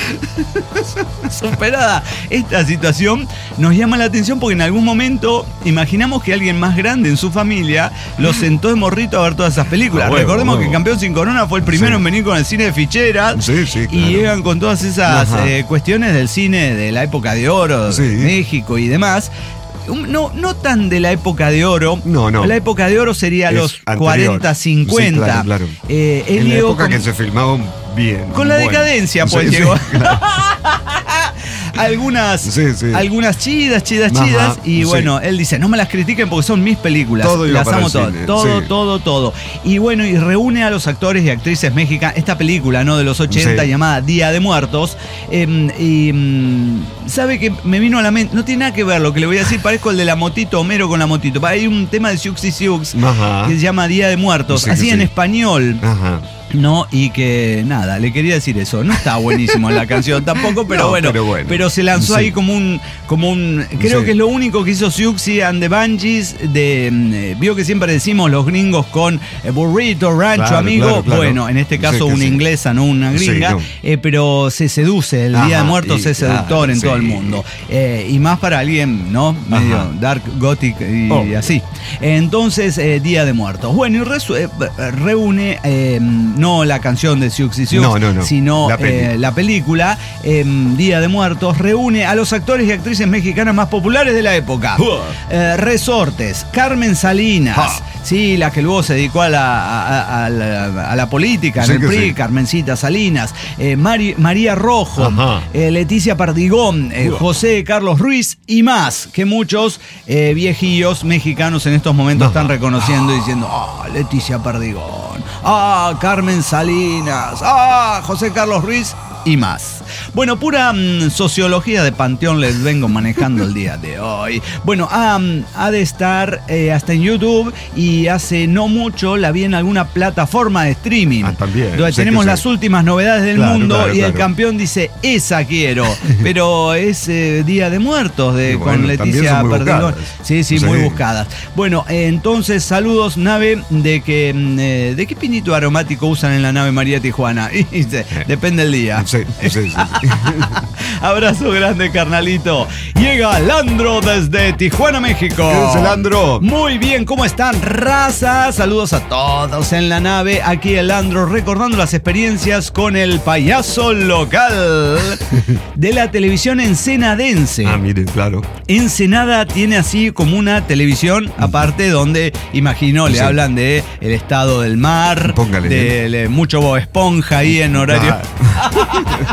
Superada esta situación, nos llama la atención porque en algún momento imaginamos que alguien más grande en su familia lo sentó de morrito a ver todas esas películas. A huevo, Recordemos a huevo. que Campeón sin corona fue el primero Sí. en venir con el cine de ficheras. Sí, sí, Y claro. llegan con todas esas Ajá. eh, cuestiones del cine de la época de oro, Sí. de México y demás. Um, No, no tan de la época de oro. No, no. La época de oro sería Es los anterior. cuarenta, cincuenta. Sí, claro, claro. Eh, él En la llegó época con- que se filmaban bien. con la bueno. decadencia, pues, Sí, sí, llegó. claro. algunas, Sí, sí. algunas chidas, chidas, Ajá, chidas. Y sí. bueno, él dice, no me las critiquen porque son mis películas. Todo iba las para amo el todas. cine, Todo, sí. todo, todo. Y bueno, y reúne a los actores y actrices mexicanas. Esta película, ¿no? De los ochenta, Sí. llamada Día de Muertos. Eh, y mm, sabe que me vino a la mente, no tiene nada que ver lo que le voy a decir, parezco el de la motito, Homero con la motito. Hay un tema de Siux y Siux Ajá. que se llama Día de Muertos, Sí, que así en sí. español. Ajá. No, y que nada, le quería decir eso. No está buenísimo la canción tampoco, pero, No, bueno, pero bueno. pero se lanzó Sí. ahí como un, como un. Creo Sí. que es lo único que hizo Siuxi and the Banshees. De, mm, eh, vio que siempre decimos los gringos con eh, burrito, rancho, Claro, amigo. claro, claro. Bueno, en este caso Sí, que una sí. inglesa, no una Sí, gringa. no. eh, pero se seduce, el Día de Ajá, Muertos y es seductor claro, en todo el sí. mundo. Eh, y más para alguien, ¿no? Medio Ajá. dark, gothic y Obvio. así. Entonces, eh, Día de Muertos. Bueno, y resu- eh, reúne eh, no la canción de Siux y Siux, No, no, no. sino La peli. eh, la película eh, Día de Muertos. Reúne a los actores y actrices mexicanas más populares de la época. Uah. Eh, Resortes, Carmen Salinas, Ja. sí, la que luego se dedicó a la, a, a la, a la política en Sí el que P R I, sí. Carmencita Salinas, eh, Mari- María Rojo, Ajá. eh, Leticia Perdigón, eh, Uah. José Carlos Ruiz y más, que muchos eh, viejillos mexicanos en estos momentos Ajá. están reconociendo y diciendo, ah, Leticia Perdigón, ah, Carmen Salinas, ah, José Carlos Ruiz y más. Bueno, pura um, sociología de Panteón les vengo manejando el día de hoy. Bueno, um, ha de estar eh, hasta en YouTube y hace no mucho la vi en alguna plataforma de streaming. Ah, también. Donde tenemos las últimas novedades del claro, mundo claro, y claro. el campeón dice, esa quiero. Pero es eh, Día de Muertos de, bueno, con Leticia Perdigón. Sí, sí, sí, muy buscadas. Bueno, eh, entonces saludos, nave, de que eh, ¿de qué pinito aromático usan en la nave María Tijuana? Y dice, depende del día. Sí, sí, sí. Abrazo grande, carnalito. Llega Landro desde Tijuana, México. ¿Qué dice Landro? Muy bien, ¿cómo están, raza? Saludos a todos en la nave. Aquí el Landro recordando las experiencias con el payaso local de la televisión ensenadense. Ah, miren, claro. Ensenada tiene así como una televisión aparte donde, imagino, le Sí. hablan de el estado del mar, Póngale. de, de mucho Bob Esponja ahí en horario. Ah.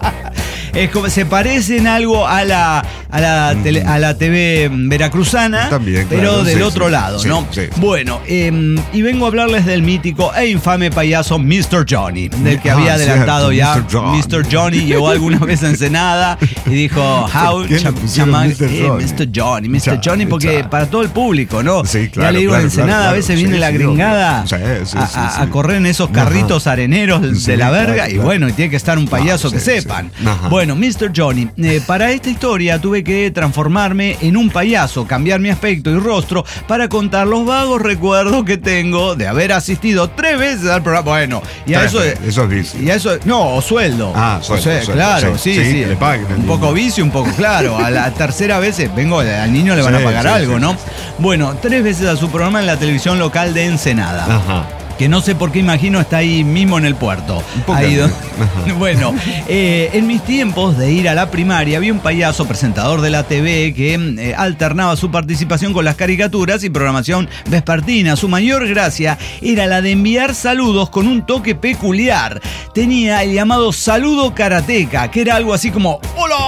Es como, se parecen algo a la, a la, tele, a la T V veracruzana, También, pero claro, del sí, otro sí, lado, sí, ¿no? sí. Bueno, eh, y vengo a hablarles del mítico e infame payaso mister Johnny, del que Ah, había adelantado cierto, ya. mister John. mister Johnny llegó alguna vez a Ensenada y dijo, how ¿Por qué le cham- pusieron llama- mister eh, Johnny? mister Johnny, mister Chale, Johnny, porque chale. para todo el público, ¿no? Sí, Ya claro, le digo, claro, en Ensenada claro, a veces claro. viene Sí, la sí, gringada obvio. Sí, sí, a, sí, a- sí. a correr en esos Ajá. carritos areneros Sí, de la claro, verga y claro. bueno, y tiene que estar un payaso Ah, que sí, sí. sepan. Ajá. Bueno, mister Johnny, eh, para esta historia tuve que transformarme en un payaso, cambiar mi aspecto y rostro para contar los vagos recuerdos que tengo de haber asistido tres veces al programa. Bueno, y a Tres eso veces, eso es vicio. Y a eso, no, o sueldo. Ah, sueldo, O sea, sueldo, claro, sí. sí, sí. Sí, que le paguen al un niño. poco vicio, un poco, claro. A la tercera vez, eh, vengo, al niño le van Sí, a pagar sí, algo, sí, ¿no? sí, Bueno, tres veces a su programa en la televisión local de Ensenada. Ajá. Que no sé por qué imagino está ahí mismo en el puerto. poco Ahí de- donde- Ajá. Bueno, eh, en mis tiempos de ir a la primaria había un payaso presentador de la T V que eh, alternaba su participación con las caricaturas y programación vespertina. Su mayor gracia era la de enviar saludos con un toque peculiar. Tenía el llamado saludo karateca, que era algo así como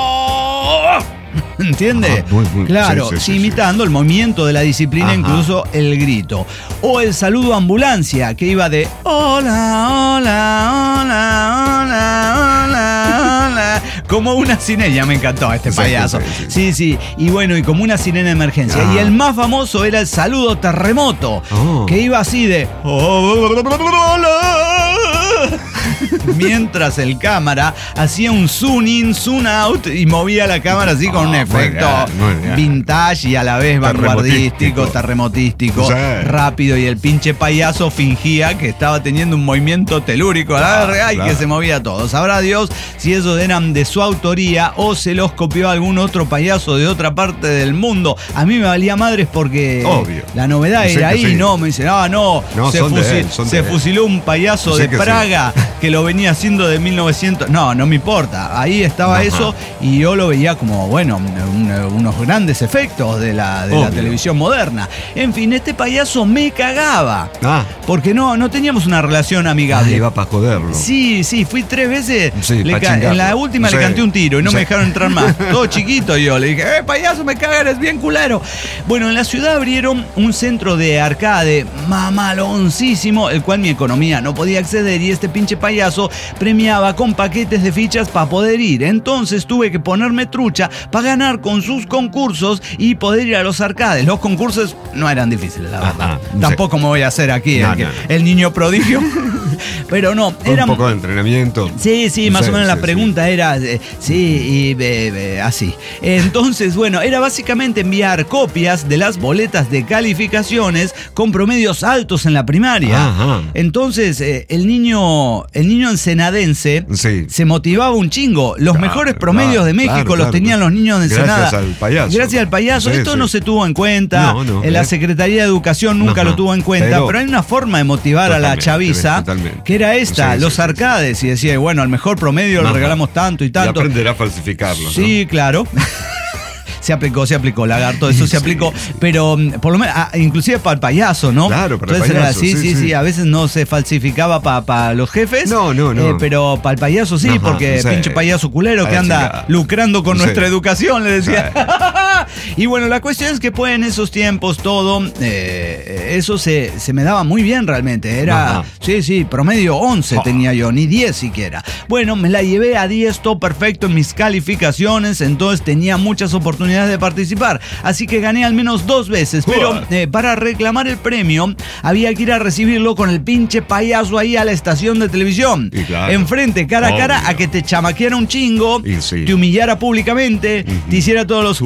¡Hola! ¿Entiende? Ah, muy, muy, claro, sí, sí, sí, imitando el movimiento de la disciplina, Ajá. incluso el grito. O el saludo ambulancia, que iba de hola, hola, hola, hola, hola, hola. Como una sirena, me encantó este Sí, payaso. sí, sí, Sí, sí. Y bueno, y como una sirena de emergencia. Ah. Y el más famoso era el saludo terremoto, Oh. que iba así de hola. Mientras el cámara hacía un zoom in, zoom out y movía la cámara así con Ah, un muy efecto bien, muy bien. vintage y a la vez vanguardístico, terremotístico, Sí. rápido, y el pinche payaso fingía que estaba teniendo un movimiento telúrico a la verga y claro. que se movía todo. Sabrá Dios si esos eran de su autoría o se los copió algún otro payaso de otra parte del mundo. A mí me valía madres porque Obvio. la novedad Sé era que ahí, sí. ¿no? Me dicen, ah, no, No, se, son de fusil- él, son se de él. fusiló un payaso Sé de que sí. Praga que lo venía haciendo de mil novecientos. No, no me importa. Ahí estaba Ajá. eso y yo lo veía como, bueno, un- unos grandes efectos de la, de la Obvio. televisión moderna. En fin, este payaso me cagaba. Ah, Porque no, no teníamos una relación ah, amigable. iba para joderlo. Sí, sí, fui tres veces. Sí, Le pa' ca- en la chingarlo. última Sí. le canté un tiro y no Sí. me dejaron entrar más. Todo chiquito yo. Le dije, eh, payaso, me cagas, eres bien culero. Bueno, en la ciudad abrieron un centro de arcade mamaloncísimo, el cual mi economía no podía acceder y este pinche payaso premiaba con paquetes de fichas para poder ir. Entonces tuve que ponerme trucha para ganar con sus concursos y poder ir a los arcades. Los concursos no eran difíciles, la verdad. Ajá, sí. Tampoco me voy a hacer aquí No, el, que- no, no. el niño prodigio. Pero no, Un eran... poco de entrenamiento. Sí, sí, más Sí, o menos sí, la pregunta era, eh, sí, y eh, eh, así. Entonces, bueno, era básicamente enviar copias de las boletas de calificaciones con promedios altos en la primaria. Ajá. Entonces, eh, el niño, el niño ensenadense Sí. se motivaba un chingo. Los Claro, mejores promedios claro, de México claro, los claro. tenían los niños de Ensenada. Gracias al payaso. Gracias al payaso. Sí, Esto sí. no se tuvo en cuenta. No, no, En la eh. Secretaría de Educación nunca Ajá. lo tuvo en cuenta. Pero, Pero- hay una forma de motivar a la Totalmente, chaviza totalmente. que era esta, Sí, los sí, sí, arcades. Y decía, bueno, al mejor promedio le Ajá. regalamos tanto y Y tanto. aprenderá a falsificarlo. Sí, claro. Se aplicó, se aplicó, lagarto, eso se Sí. aplicó. Pero mm, por lo menos, ah, inclusive para el payaso, ¿no? Claro, para el Entonces era payaso, así, sí, sí, sí, sí. A veces no se falsificaba para los jefes. No, no, no. eh, pero para el payaso sí, Ajá, porque sí. pinche payaso culero que Ay, anda chica. lucrando con Sí. nuestra educación, le decía. Y bueno, la cuestión es que pues en esos tiempos todo, eh, eso se, se me daba muy bien realmente. Era, Ajá. sí, sí, promedio once oh. tenía yo, ni diez siquiera. Bueno, me la llevé a diez, todo perfecto en mis calificaciones, entonces tenía muchas oportunidades de participar. Así que gané al menos dos veces, pero eh, para reclamar el premio había que ir a recibirlo con el pinche payaso ahí a la estación de televisión. Claro. Enfrente, cara a cara, Obvio. a que te chamaqueara un chingo, sí. te humillara públicamente, uh-huh. te hiciera todos los...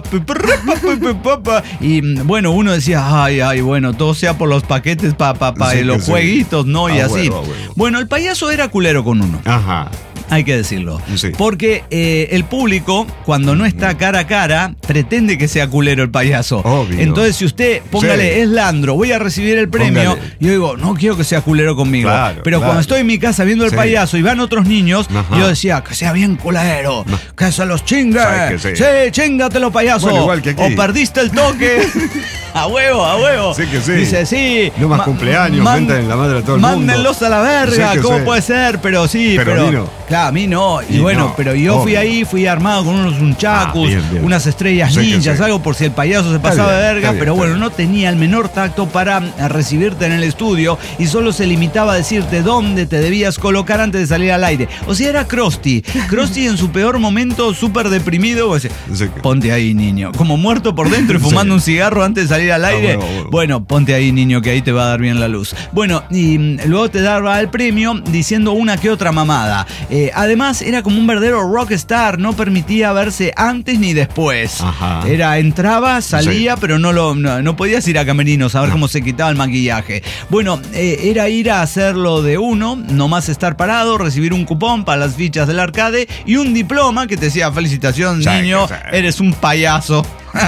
Y bueno, uno decía, ay, ay, bueno, todo sea por los paquetes para pa, pa, sí, los jueguitos, sí. ¿no? Y ah, así. Bueno, bueno. bueno, el payaso era culero con uno. Ajá. Hay que decirlo. Sí. Porque eh, el público, cuando no está cara a cara, pretende que sea culero el payaso. Obvio. Entonces, si usted, póngale, sí. es Landro, voy a recibir el premio, póngale. Yo digo, no quiero que sea culero conmigo. Claro, Pero claro. cuando estoy en mi casa viendo el sí. payaso y van otros niños, Ajá. yo decía, que sea bien culero, no. que se los chingue. Sí, sí, chingatelo, payaso. Bueno, igual que aquí. O perdiste el toque. A huevo, a huevo. Sí que sí. Dice, sí. No más ma- cumpleaños, man- venten la madre a todo el mundo. Mándenlos a la verga, sí ¿cómo sí. puede ser? Pero sí, pero... pero no. Claro, a mí no. Y, y bueno, no. pero yo Obvio. fui ahí, fui armado con unos unchacos, ah, bien, bien. unas estrellas sí ninjas, sí. algo por si el payaso se pasaba bien, de verga, bien, pero bueno, bien. no tenía el menor tacto para recibirte en el estudio y solo se limitaba a decirte dónde te debías colocar antes de salir al aire. O sea, era Krusty. Krusty en su peor momento, súper deprimido, pues, sí. ponte ahí, niño. Como muerto por dentro y fumando sí. un cigarro antes de salir al aire. Ah, bueno, bueno. bueno, ponte ahí, niño, que ahí te va a dar bien la luz. Bueno, y luego te daba el premio diciendo una que otra mamada. Eh, además, era como un verdadero rockstar, no permitía verse antes ni después. Ajá. Era, entraba, salía, sí. pero no lo no, no podías ir a camerinos a ver no. cómo se quitaba el maquillaje. Bueno, eh, era ir a hacerlo de uno, nomás estar parado, recibir un cupón para las fichas del arcade y un diploma que te decía, felicitación, sí, niño, sí. eres un payaso.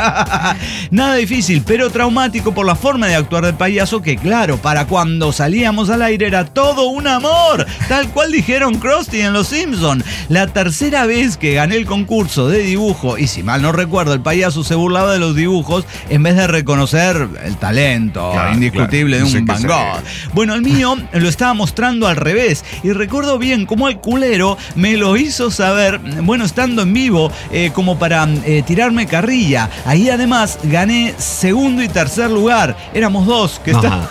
Nada difícil, pero traumático por la forma de actuar del payaso, que claro, para cuando salíamos al aire era todo un amor, tal cual dijeron Krusty en Los Simpson. La tercera vez que gané el concurso de dibujo, y si mal no recuerdo, el payaso se burlaba de los dibujos en vez de reconocer el talento claro, indiscutible claro. de un Van Gogh. Bueno, el mío lo estaba mostrando al revés, y recuerdo bien cómo el culero me lo hizo saber, bueno, estando en vivo, eh, como para eh, tirarme carrilla. Ahí además gané segundo y tercer lugar. Éramos dos que está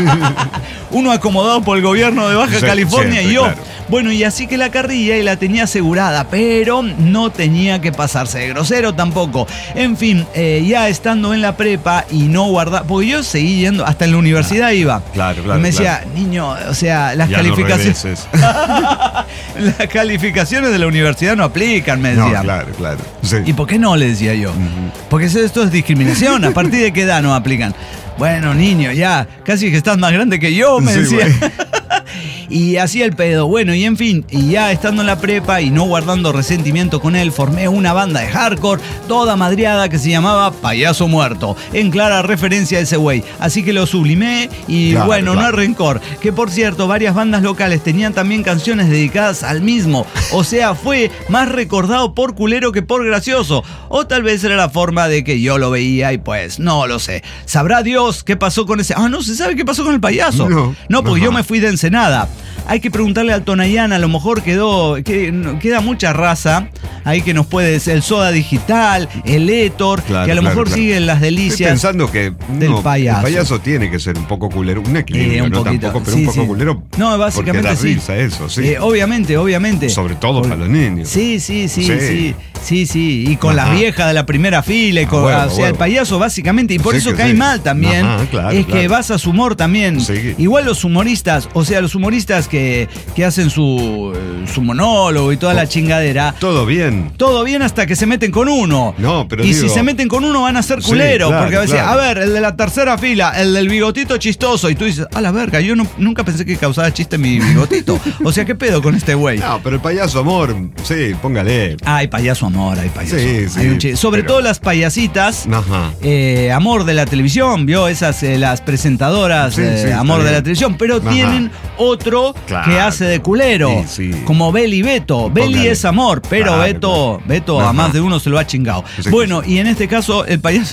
uno acomodado por el gobierno de Baja sí, California sí, y yo. Claro. Bueno, y así que la carrilla y la tenía asegurada, pero no tenía que pasarse de grosero tampoco. En fin, eh, ya estando en la prepa y no guardar, porque yo seguí yendo, hasta en la universidad claro, iba. Claro, claro. Y me decía, claro. niño, o sea, las ya calificaciones. No las calificaciones de la universidad no aplican, me decía. No, claro, claro. Sí. ¿Y por qué no? Le decía yo. Uh-huh. Porque esto es discriminación. ¿A partir de qué edad no aplican? Bueno, niño, ya, casi que estás más grande que yo, me sí, decía. Y hacía el pedo. Bueno, y en fin, y ya estando en la prepa y no guardando resentimiento con él, formé una banda de hardcore toda madreada que se llamaba Payaso Muerto, en clara referencia a ese güey. Así que lo sublimé y claro, bueno, claro. no hay rencor. Que por cierto, varias bandas locales tenían también canciones dedicadas al mismo. O sea, fue más recordado por culero que por gracioso. O tal vez era la forma de que yo lo veía y pues no lo sé. ¿Sabrá Dios qué pasó con ese? Ah, no se sabe qué pasó con el payaso. No, no porque no. yo me fui de Ensenada. Hay que preguntarle al Tonayán, a lo mejor quedó que, queda mucha raza ahí que nos puede decir, el Soda Digital, el Héctor, claro, que a lo claro, mejor claro. siguen las delicias. Estoy pensando que del no, payaso. El payaso tiene que ser un poco culero, un equilibrio, eh, un no poquito. tampoco, pero sí, un poco sí. culero. No, básicamente porque da sí. risa eso, sí. Eh, obviamente, obviamente. Sobre todo Por... para los niños. Sí, sí, sí, sí, sí, sí, sí. Y con Ajá. las viejas de la primera fila, y con, huevo, o sea, huevo. el payaso básicamente, y por sí eso cae sí. mal también, Ajá, claro, es claro. que basa su humor también. Sí. Igual los humoristas, o sea, los humoristas que, que hacen su, su monólogo y toda oh, la chingadera. Todo bien. Todo bien hasta que se meten con uno. No, pero Y digo, si se meten con uno van a ser culeros, sí, claro, porque a veces, claro. a ver, el de la tercera fila, el del bigotito chistoso, y tú dices, a la verga, yo no, nunca pensé que causaba chiste mi bigotito. O sea, ¿qué pedo con este güey? No, pero el payaso amor, sí, póngale. Ay, payaso amor, hay payaso. Sí, sí, hay un ch- Sobre pero... todo las payasitas, Ajá. Eh, amor de la televisión, vio esas, eh, las presentadoras, sí, eh, sí, amor de la televisión, pero Ajá. tienen otro claro. que hace de culero, sí, sí. como Beli Beto. Beli Póngale. es amor, pero claro, Beto, claro. Beto a más de uno se lo ha chingado. Sí, bueno, sí. y en este caso, el payaso...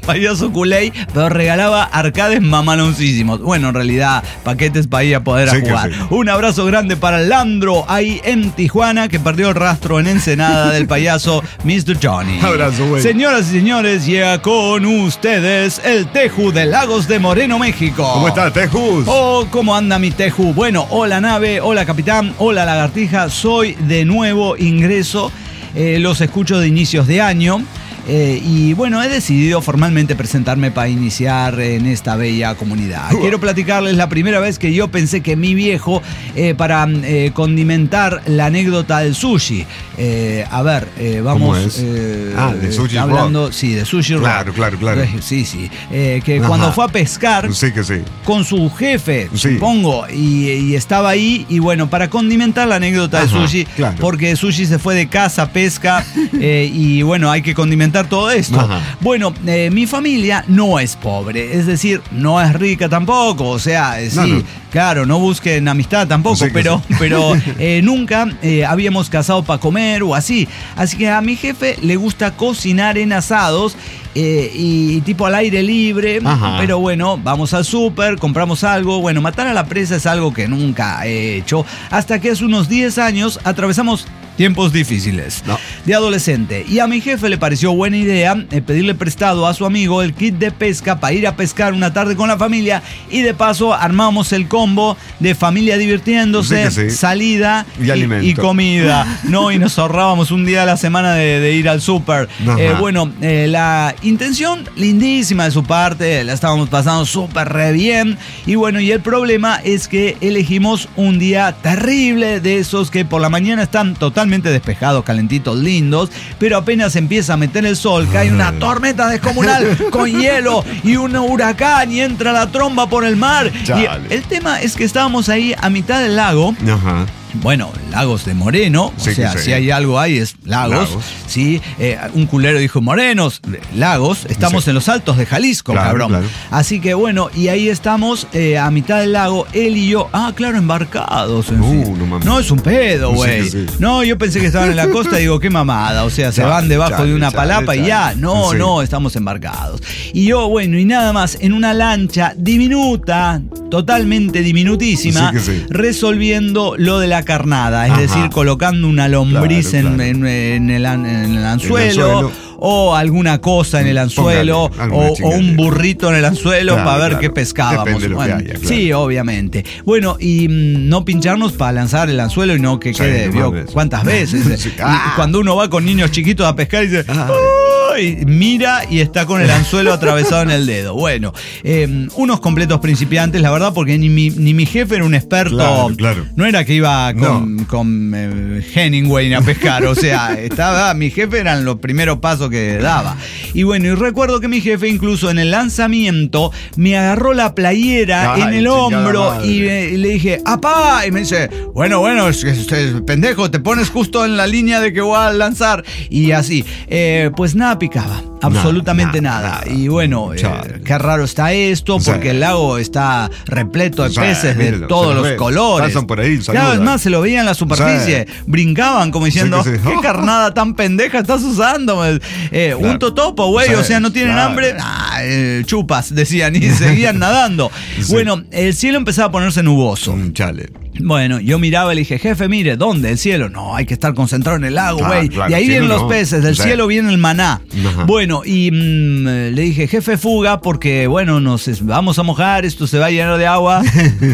payaso culé, pero regalaba arcades mamaloncísimos. Bueno, en realidad, paquetes para ir a poder Sí, a jugar. sí. Un abrazo grande para Landro, ahí en Tijuana, que perdió el rastro en Ensenada del payaso mister Johnny. Abrazo, güey. Señoras y señores, llega con ustedes el Teju de Lagos de Moreno, México. ¿Cómo está, Tejus? Oh, ¿cómo anda mi Teju? Bueno, hola nave, hola capitán, hola lagartija, soy de nuevo ingreso, eh, los escucho de inicios de año. Eh, y bueno, he decidido formalmente presentarme para iniciar en esta bella comunidad. Quiero platicarles la primera vez que yo pensé que mi viejo, eh, para eh, condimentar la anécdota del sushi. Eh, a ver, eh, vamos... ¿Cómo es? Eh, Ah, de Sushi hablando, Rock. Sí, de Sushi Rock. Claro, claro, claro. Sí, sí. Eh, que Ajá. cuando fue a pescar... Sí que sí. Con su jefe, Sí. supongo, y, y estaba ahí, y bueno, para condimentar la anécdota de Ajá, Sushi, claro. porque Sushi se fue de casa, pesca, eh, y bueno, hay que condimentar todo esto. Ajá. Bueno, eh, mi familia no es pobre, es decir, no es rica tampoco, o sea, eh, sí, No, no. claro, no busquen amistad tampoco, Sí que pero, sí. pero eh, nunca eh, habíamos casado para comer o así. Así que a mi jefe le gusta cocinar en asados. Eh, y tipo al aire libre, Ajá. pero bueno, vamos al súper, compramos algo. Bueno, matar a la presa es algo que nunca he hecho, hasta que hace unos diez años atravesamos tiempos difíciles No. de adolescente, y a mi jefe le pareció buena idea eh, pedirle prestado a su amigo el kit de pesca para ir a pescar una tarde con la familia, y de paso armamos el combo de familia divirtiéndose, Sí que sí. salida Y alimento. y comida, ¿no? Y nos ahorrábamos un día a la semana de, de ir al súper. Ajá. Eh, bueno, eh, la intención lindísima de su parte, la estábamos pasando súper re bien, y bueno, y el problema es que elegimos un día terrible, de esos que por la mañana están totalmente despejados, calentitos, lindos, pero apenas empieza a meter el sol, cae una tormenta descomunal con hielo y un huracán, y entra la tromba por el mar. Chale. Y el tema es que estábamos ahí a mitad del lago. Ajá. Bueno, Lagos de Moreno, Sí, o sea, que sí. si hay algo ahí es Lagos, Lagos. sí, eh, un culero dijo Morenos, Lagos, estamos Sí. en los altos de Jalisco, Claro, cabrón. claro. Así que bueno, y ahí estamos eh, a mitad del lago, él y yo, ah, claro, embarcados. En No, fin. no mames. No, es un pedo, Sí, güey. que sí. No, yo pensé que estaban en la costa, digo, qué mamada, o sea, se Chale, van debajo chale, de una chale, palapa y ya, chale. no, Sí. no, estamos embarcados. Y yo, bueno, y nada más, en una lancha diminuta, totalmente diminutísima, Sí, que sí. resolviendo lo de la carnada, es Ajá. decir, colocando una lombriz Claro, en, claro. en- en el, an- en el anzuelo, anzuelo. o alguna cosa en el anzuelo, Póngale, alguna o, o chingadera. un burrito en el anzuelo Claro, para ver claro. qué pescábamos. Depende de lo que Bueno, haya, claro. Sí, obviamente. Bueno, y mm, no pincharnos para lanzar el anzuelo y no que Sí, quede, no ¿vio? mames. ¿Cuántas veces? Sí. Y Ah. Cuando uno va con niños chiquitos a pescar y dice... Ay. "Ay", mira y está con el anzuelo atravesado en el dedo. Bueno, eh, unos completos principiantes, la verdad, porque ni mi, ni mi jefe era un experto. Claro, claro. No era que iba con, No. con eh, Hemingway a pescar, o sea, estaba, mi jefe eran los primeros pasos que daba. Y bueno, y recuerdo que mi jefe incluso en el lanzamiento me agarró la playera Ay, en el chingada hombro madre. y, eh, y le dije, ¡apá! Y me dice, bueno, bueno, es que usted, pendejo, te pones justo en la línea de que voy a lanzar. Y así, eh, pues nada picaba. Absolutamente Nada, nada. nada. Y bueno, eh, Chale. qué raro está esto, Sí. porque el lago está repleto de Sí, peces de míralo, todos se los los ve. colores. Pasan por ahí, Claro, saludan. es más, se lo veía en la superficie. Sí. Brincaban como diciendo, Sí que sí. ¿qué carnada tan pendeja estás usando? Eh, Un Claro. totopo, güey. Sí, O sea, no tienen claro. hambre. Ah, eh, chupas, decían, y seguían nadando. Sí. Bueno, el cielo empezaba a ponerse nuboso. Un chale. Bueno, yo miraba y le dije, jefe, mire, ¿dónde? El cielo. No, hay que estar concentrado en el lago, Claro, güey. claro, de ahí el cielo vienen los no. peces, del Sí. cielo viene el maná. Ajá. Bueno, y mm, le dije, jefe, fuga, porque, bueno, nos es- vamos a mojar, esto se va a llenar de agua,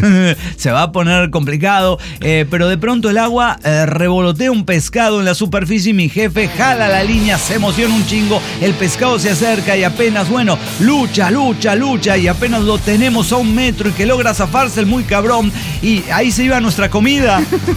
se va a poner complicado. Eh, pero de pronto el agua eh, revolotea un pescado en la superficie y mi jefe jala la línea, se emociona un chingo, el pescado se acerca y apenas, bueno, lucha, lucha, lucha, y apenas lo tenemos a un metro y que logra zafarse el muy cabrón, y ahí se iba nuestra comida.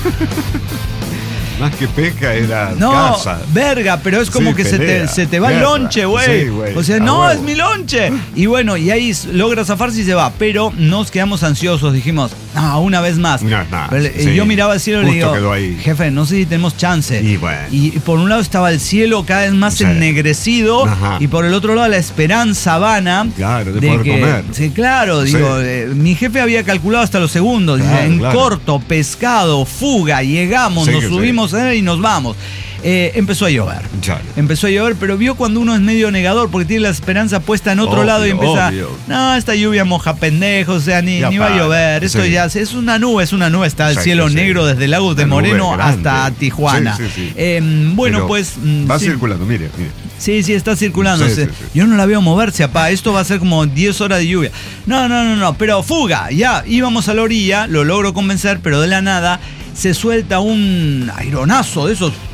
Más que pesca era No, casa. verga, pero es como Sí, que se te, pelea, se te va el guerra. lonche, güey. Sí, güey, O sea, a no, huevo. es mi lonche. Y bueno, y ahí s- logra zafarse y se va. Pero nos quedamos ansiosos, dijimos, no, una vez más. No, no, Pero le- sí. Yo miraba al cielo y le Justo digo, quedó ahí. jefe, no sé si tenemos chance. Y bueno. Y por un lado estaba el cielo cada vez más Sí. ennegrecido, Ajá. y por el otro lado la esperanza vana. Claro, de poder comer. Sí, claro, Sí. digo, eh, mi jefe había calculado hasta los segundos. Dice, Claro, en claro. corto, pescado, fuga, llegamos, Sí, nos que sí. subimos eh, y nos vamos. Eh, empezó a llover. Chale. Empezó a llover, pero vio cuando uno es medio negador porque tiene la esperanza puesta en otro Obvio, lado y empieza, obvio. no, esta lluvia moja pendejos, o sea, ni, Ya ni va a para, llover, esto sí. ya es una nube, es una nube, está el Sí, cielo sí, sí. negro desde Lagos de Una nube Moreno grande. hasta Tijuana. Sí, sí, sí. Eh, bueno, Pero pues... mm, va sí. circulando, mire, mire. Sí, sí, está circulando. Sí, sí, sí. Yo no la veo moverse, apá. Esto va a ser como diez horas de lluvia. No, no, no, no. Pero fuga, ya. Íbamos a la orilla, lo logro convencer, pero de la nada se suelta un aironazo de esos.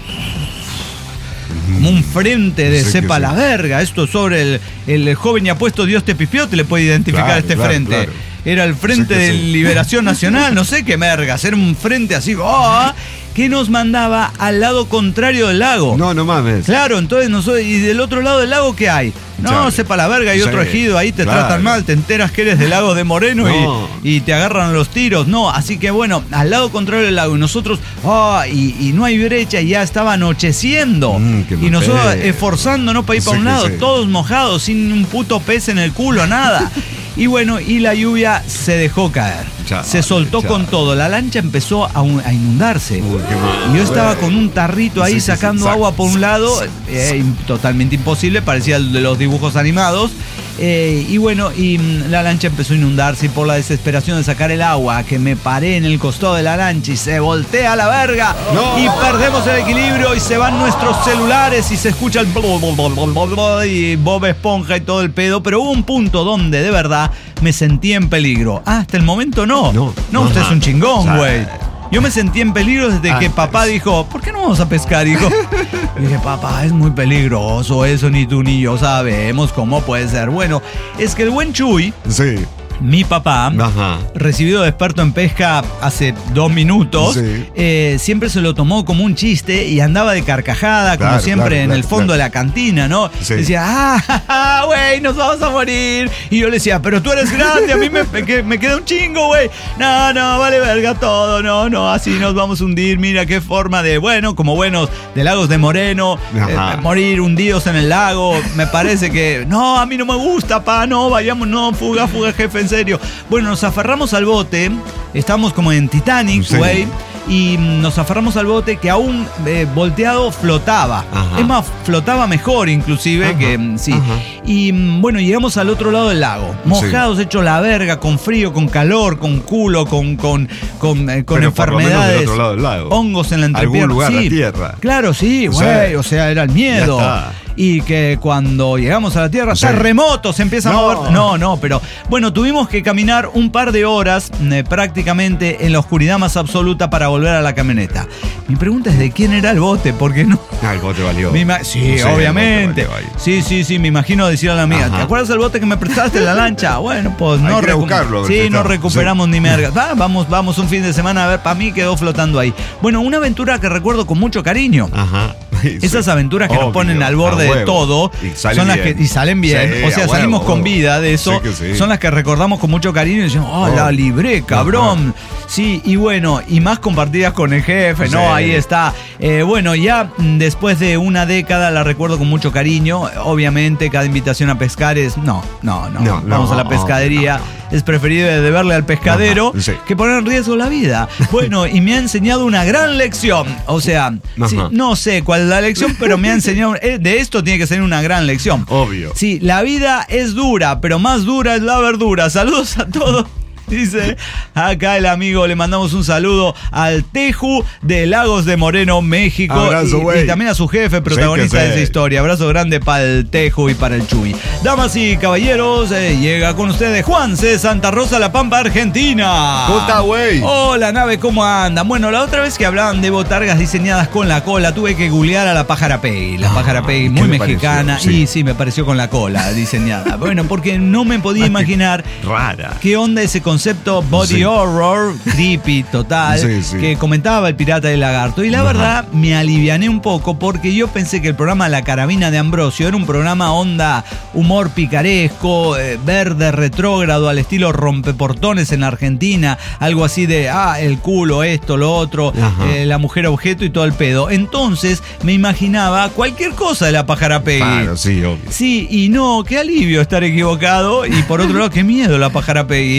Como un frente de Sí, sepa que sí. la verga. Esto sobre el, el joven y apuesto Dios te pispió, te le puede identificar Claro, este claro, frente. claro. Era el Frente Sí que de sí. Liberación Nacional, no sé qué mergas. Era un frente así, ¡oh! que nos mandaba al lado contrario del lago. No, no mames. Claro, entonces nosotros, ¿y del otro lado del lago qué hay? No, Chale. sepa la verga, hay otro Sí, ejido, ahí te claro. tratan mal, te enteras que eres del lago de Moreno No. y, y te agarran los tiros. No, así que bueno, al lado contrario del lago y nosotros, ah, y, y no hay brecha, y ya estaba anocheciendo. Mm, qué y nosotros mal pedo. esforzándonos para ir para Sí un que lado, sí. todos mojados, sin un puto pez en el culo, nada. Y bueno, y la lluvia se dejó caer. Chale, se soltó chale. con todo. La lancha empezó a, un- a inundarse. Uy, qué mal. Y yo estaba Güey. con un tarrito ahí Sí, sí, sí, sacando sac- agua por un lado, sac- eh, im- totalmente imposible, parecía el de los dibujos animados. Eh, y bueno, y mm, la lancha empezó a inundarse y por la desesperación de sacar el agua, que me paré en el costado de la lancha y se voltea a la verga No. y perdemos el equilibrio y se van nuestros celulares y se escucha el blu, blu, blu, blu, blu, blu, y Bob Esponja y todo el pedo, pero hubo un punto donde de verdad me sentí en peligro. Ah, hasta el momento no. No. No, usted Ajá. es un chingón, O sea, güey. Yo me sentí en peligro desde que Antes. papá dijo, ¿por qué no vamos a pescar, hijo? Y dije, papá, es muy peligroso eso, ni tú ni yo sabemos cómo puede ser. Bueno, es que el buen Chuy, Sí. mi papá, Ajá. recibido de experto en pesca hace dos minutos, Sí. eh, siempre se lo tomó como un chiste y andaba de carcajada, como Claro, siempre claro, en claro, el fondo claro. de la cantina, ¿no? Sí. Decía, ah, ja, ja, güey, nos vamos a morir. Y yo le decía, pero tú eres grande, a mí me, me, me queda un chingo, güey. No, no, vale verga todo, no, no, así nos vamos a hundir. Mira qué forma de, bueno, como buenos de Lagos de Moreno, Ajá. eh, morir hundidos en el lago. Me parece que, no, a mí no me gusta, pa, no, vayamos, no, fuga, fuga, jefe, en serio. Bueno, nos aferramos al bote, estamos como en Titanic, Sí. güey, y mm, nos aferramos al bote que aún eh, volteado flotaba. Ajá. Es más, flotaba mejor inclusive, Ajá, que mm, sí. ajá. Y mm, bueno, llegamos al otro lado del lago, mojados, hechos la verga, con frío, con calor, con culo, con, con, con, eh, con Pero por lo menos del enfermedades, otro lado del lago. hongos en la Algún entrepierna. lugar, sí. la tierra. Claro, sí, O güey, sea, o sea, era el miedo. ya está. Y que cuando llegamos a la tierra, Sí. terremotos, se empieza a No. mover. No, no, pero bueno, tuvimos que caminar un par de horas eh, prácticamente en la oscuridad más absoluta para volver a la camioneta. Mi pregunta es de quién era el bote, porque no. Ah, el bote valió. Me ima- sí, Sí, obviamente. el bote valió ahí. Sí, sí, sí, me imagino decirle a la amiga, Ajá. ¿te acuerdas del bote que me prestaste en la lancha? Bueno, pues Hay no que ir a recu- buscarlo, a ver Sí, si no está. recuperamos Sí. ni merga. Va, vamos, vamos un fin de semana a ver, para mí quedó flotando ahí. Bueno, una aventura que recuerdo con mucho cariño. Ajá. Sí. Esas aventuras que nos Obvio, ponen al a borde de huevo. todo Y salen son las bien. que y salen bien, Sí, o sea, a salimos huevo, con huevo. vida de eso. Sí que sí. Son las que recordamos con mucho cariño y decimos, oh, Oh. la libré, cabrón. Sí, y bueno, y más compartidas con el jefe, Sí. ¿no? Ahí está. Eh, bueno, ya mm, después de una década la recuerdo con mucho cariño. Obviamente, cada invitación a pescar es, no, no, no, No, vamos no, a la pescadería. no, no. Es preferible deberle al pescadero Ajá, sí. que poner en riesgo la vida. Bueno, y me ha enseñado una gran lección. O sea, sí, Ajá. no sé cuál es la lección, pero me ha enseñado, eh, de esto tiene que ser una gran lección. Obvio. Sí, la vida es dura, pero más dura es la verdura. Saludos a todos. Dice acá el amigo, le mandamos un saludo al Teju de Lagos de Moreno, México. Abrazo, y, güey. y también a su jefe, protagonista Sí que de sí. esa historia. Abrazo grande para el Teju y para el Chuy. Damas y caballeros, eh, llega con ustedes Juanse Santa Rosa, La Pampa, Argentina. ¿Cómo está, güey? Hola, nave, ¿cómo anda? Bueno, la otra vez que hablaban de botargas diseñadas con la cola, tuve que googlear a la pájara Peggy. La Ah, pájara Peggy, ¿qué muy le mexicana. pareció? Sí. Y sí, me pareció con la cola diseñada. Bueno, porque no me podía imaginar Rara. qué onda ese concepto body Sí. horror, creepy, total, Sí, sí. que comentaba el pirata del lagarto. Y la Ajá. verdad, me aliviané un poco porque yo pensé que el programa La Carabina de Ambrosio era un programa onda humor picaresco, eh, verde, retrógrado, al estilo rompeportones en Argentina, algo así de, ah, el culo, esto, lo otro, Ajá. eh, la mujer objeto y todo el pedo. Entonces me imaginaba cualquier cosa de la pájara Peggy. Claro, sí, obvio. Sí, y no, qué alivio estar equivocado. Y por otro lado, qué miedo la pájara Peggy. Chale. Pero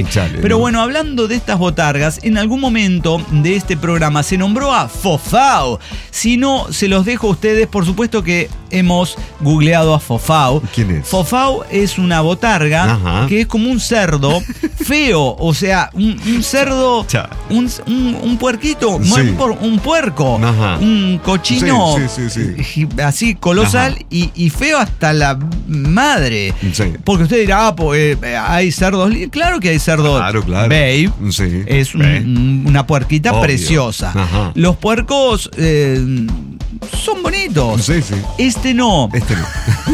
Pero bueno, hablando de estas botargas, en algún momento de este programa se nombró a Fofao. Si no, se los dejo a ustedes. Por supuesto que hemos googleado a Fofao. ¿Quién es? Fofao es una botarga Ajá. que es como un cerdo feo. O sea, un, un cerdo, un, un, un puerquito, Sí. un, por- un puerco, Ajá. un cochino Sí, sí, sí, gi- así colosal y, y feo hasta la madre. Sí. Porque usted dirá, ah, pues, eh, hay cerdos. li- Claro que hay cerdos. Claro, claro. Babe Sí. es un- Ve. un- una puerquita Obvio. preciosa. Ajá. Los puercos eh, son bonitos. Sí, sí. Este no. Este no.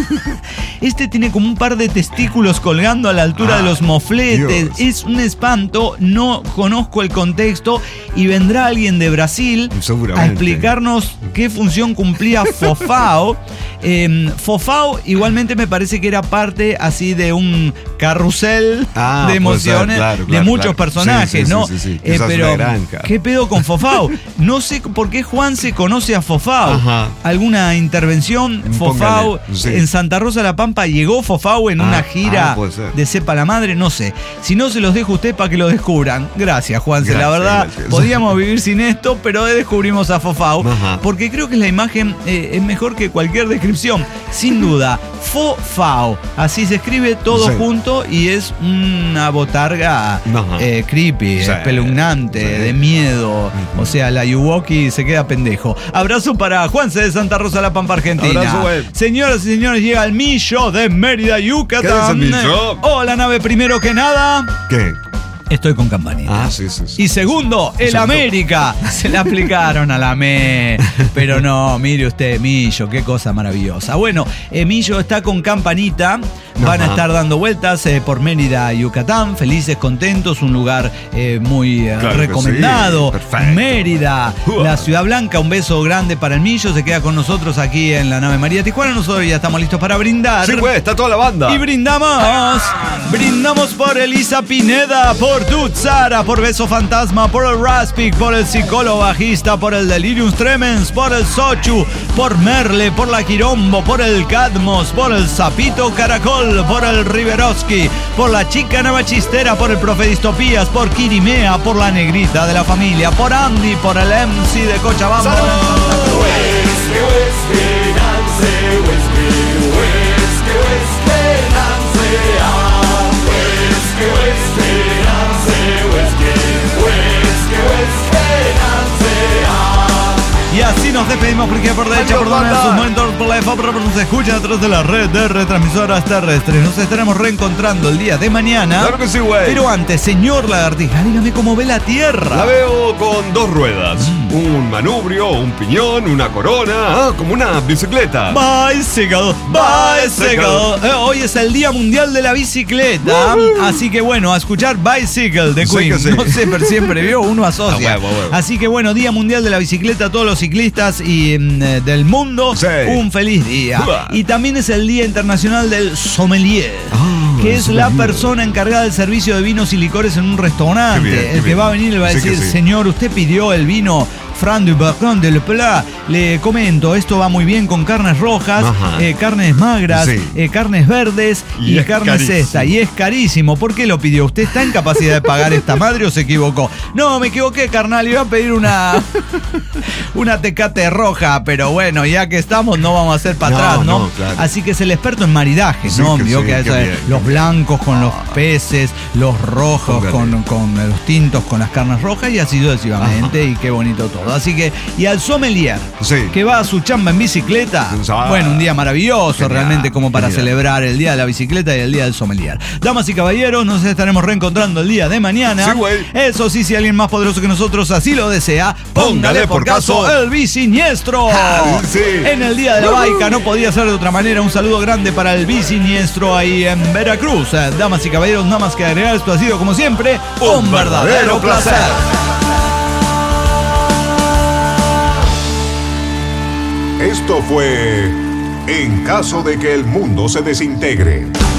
Este tiene como un par de testículos colgando a la altura Ah, de los mofletes. Dios. Es un espanto. No conozco el contexto. Y vendrá alguien de Brasil Seguramente. a explicarnos qué función cumplía Fofao. Eh, Fofao igualmente me parece que era parte así de un carrusel Ah, de puede ser, emociones claro, de claro, muchos claro. personajes, Sí, sí, ¿no? sí, sí, sí. Eh, Quizás pero, una granja. ¿qué pedo con Fofao? No sé por qué Juan se conoce a Fofao. Ajá. ¿Alguna intervención? Fofao Póngale, sí. en Santa Rosa La Pampa llegó Fofao en Ah, una gira ah, puede ser. de Sepa la Madre, no sé. Si no, se los dejo a usted para que lo descubran. Gracias, Juanse. La Gracias, verdad, gracias. podíamos vivir sin esto, pero descubrimos a Fofao. Ajá. Porque creo que la imagen eh, es mejor que cualquier descripción. Sin duda, Fofao. Así se escribe todo Sí. junto y es una botarga Ajá. eh, creepy, Sí, espeluznante, sí. de miedo. O sea, la Yuwoki se queda pendejo. Abrazo para Juanse de Santa Rosa La Pampa, Argentina. Abrazo, güey. Señoras y señores, llega el Millo de Mérida, Yucatán. ¿Qué dice el Millo? Hola, nave, primero que nada. ¿Qué? Estoy con campanita. Ah, sí, sí, sí. Y segundo, el Segundo. América. Se la aplicaron a la M E. Pero no, mire usted, Millo, qué cosa maravillosa. Bueno, eh, Millo está con campanita. Van a Ajá. estar dando vueltas eh, por Mérida, Yucatán. Felices, contentos. Un lugar eh, muy eh, Claro que recomendado. sí, perfecto. Mérida, Uah. la ciudad blanca. Un beso grande para el Millo. Se queda con nosotros aquí en la nave María Tijuana. Nosotros ya estamos listos para brindar. Sí, güey, está toda la banda. Y brindamos, brindamos por Elisa Pineda, por Tutsara, por Beso Fantasma, por el Raspic, por el Psicólogo Bajista, por el Delirium Tremens, por el Sochu, por Merle, por la Quirombo, por el Cadmos, por el Sapito Caracol, por el Riveroski, por la Chica Navachistera, por el Profe Distopías, por Kirimea, por la Negrita de la Familia, por Andy, por el M C de Cochabamba. Y así nos despedimos por izquierda, por derecha, por donde en sus momentos por la F A P, pero nos escuchan a través de la red de retransmisoras terrestres. Nos estaremos reencontrando el día de mañana. Claro que sí, güey. Pero antes, señor Lagartija, dígame cómo ve la Tierra. La veo con dos ruedas. Un manubrio, un piñón, una corona. Ah, como una bicicleta. Bicycle, bicycle. Eh, hoy es el Día Mundial de la Bicicleta. Así que bueno, a escuchar Bicycle de Sí Queen. que sí. No sé, pero siempre vio, uno asocia. A huevo, a huevo. Así que bueno, Día Mundial de la Bicicleta a todos los ciclistas y mm, eh, del mundo. Sí. Un feliz día. Uah. Y también es el Día Internacional del Sommelier. Ah, que el es la sommelier. persona encargada del servicio de vinos y licores en un restaurante. Qué bien, qué el que bien. va a venir le va a Sí que decir, sí. señor, usted pidió el vino Fran du Bacon del Plat. Le comento, esto va muy bien con carnes rojas, Ajá. eh, carnes magras, Sí. eh, carnes verdes y, Y es carnes carísimo. esta. Y es carísimo. ¿Por qué lo pidió? ¿Usted está en capacidad de pagar esta madre o se equivocó? No, me equivoqué, carnal. Iba a pedir una, una Tecate roja, pero bueno, ya que estamos, no vamos a hacer para No, atrás, ¿no? no, claro. Así que es el experto en maridaje, Sí ¿no? que Vio sí, que qué eso es bien, los qué blancos con los peces, los rojos Póngale. con, con los tintos con las carnes rojas y así sucesivamente. Y qué bonito todo. Así que, y al sommelier, Sí. que va a su chamba en bicicleta. Ah, Bueno, un día maravilloso, genial, realmente, como para genial. celebrar el día de la bicicleta y el día del sommelier. Damas y caballeros, nos estaremos reencontrando el día de mañana. Sí, güey. Eso sí, si alguien más poderoso que nosotros así lo desea, póngale, Póngale por por caso caso el biciniestro. Ah, sí. En el día de la baica no podía ser de otra manera. Un saludo grande para el biciniestro ahí en Veracruz. Eh, Damas y caballeros, nada más que agregar, esto ha sido como siempre un, Un verdadero verdadero placer. placer. Esto fue En caso de que el mundo se desintegre.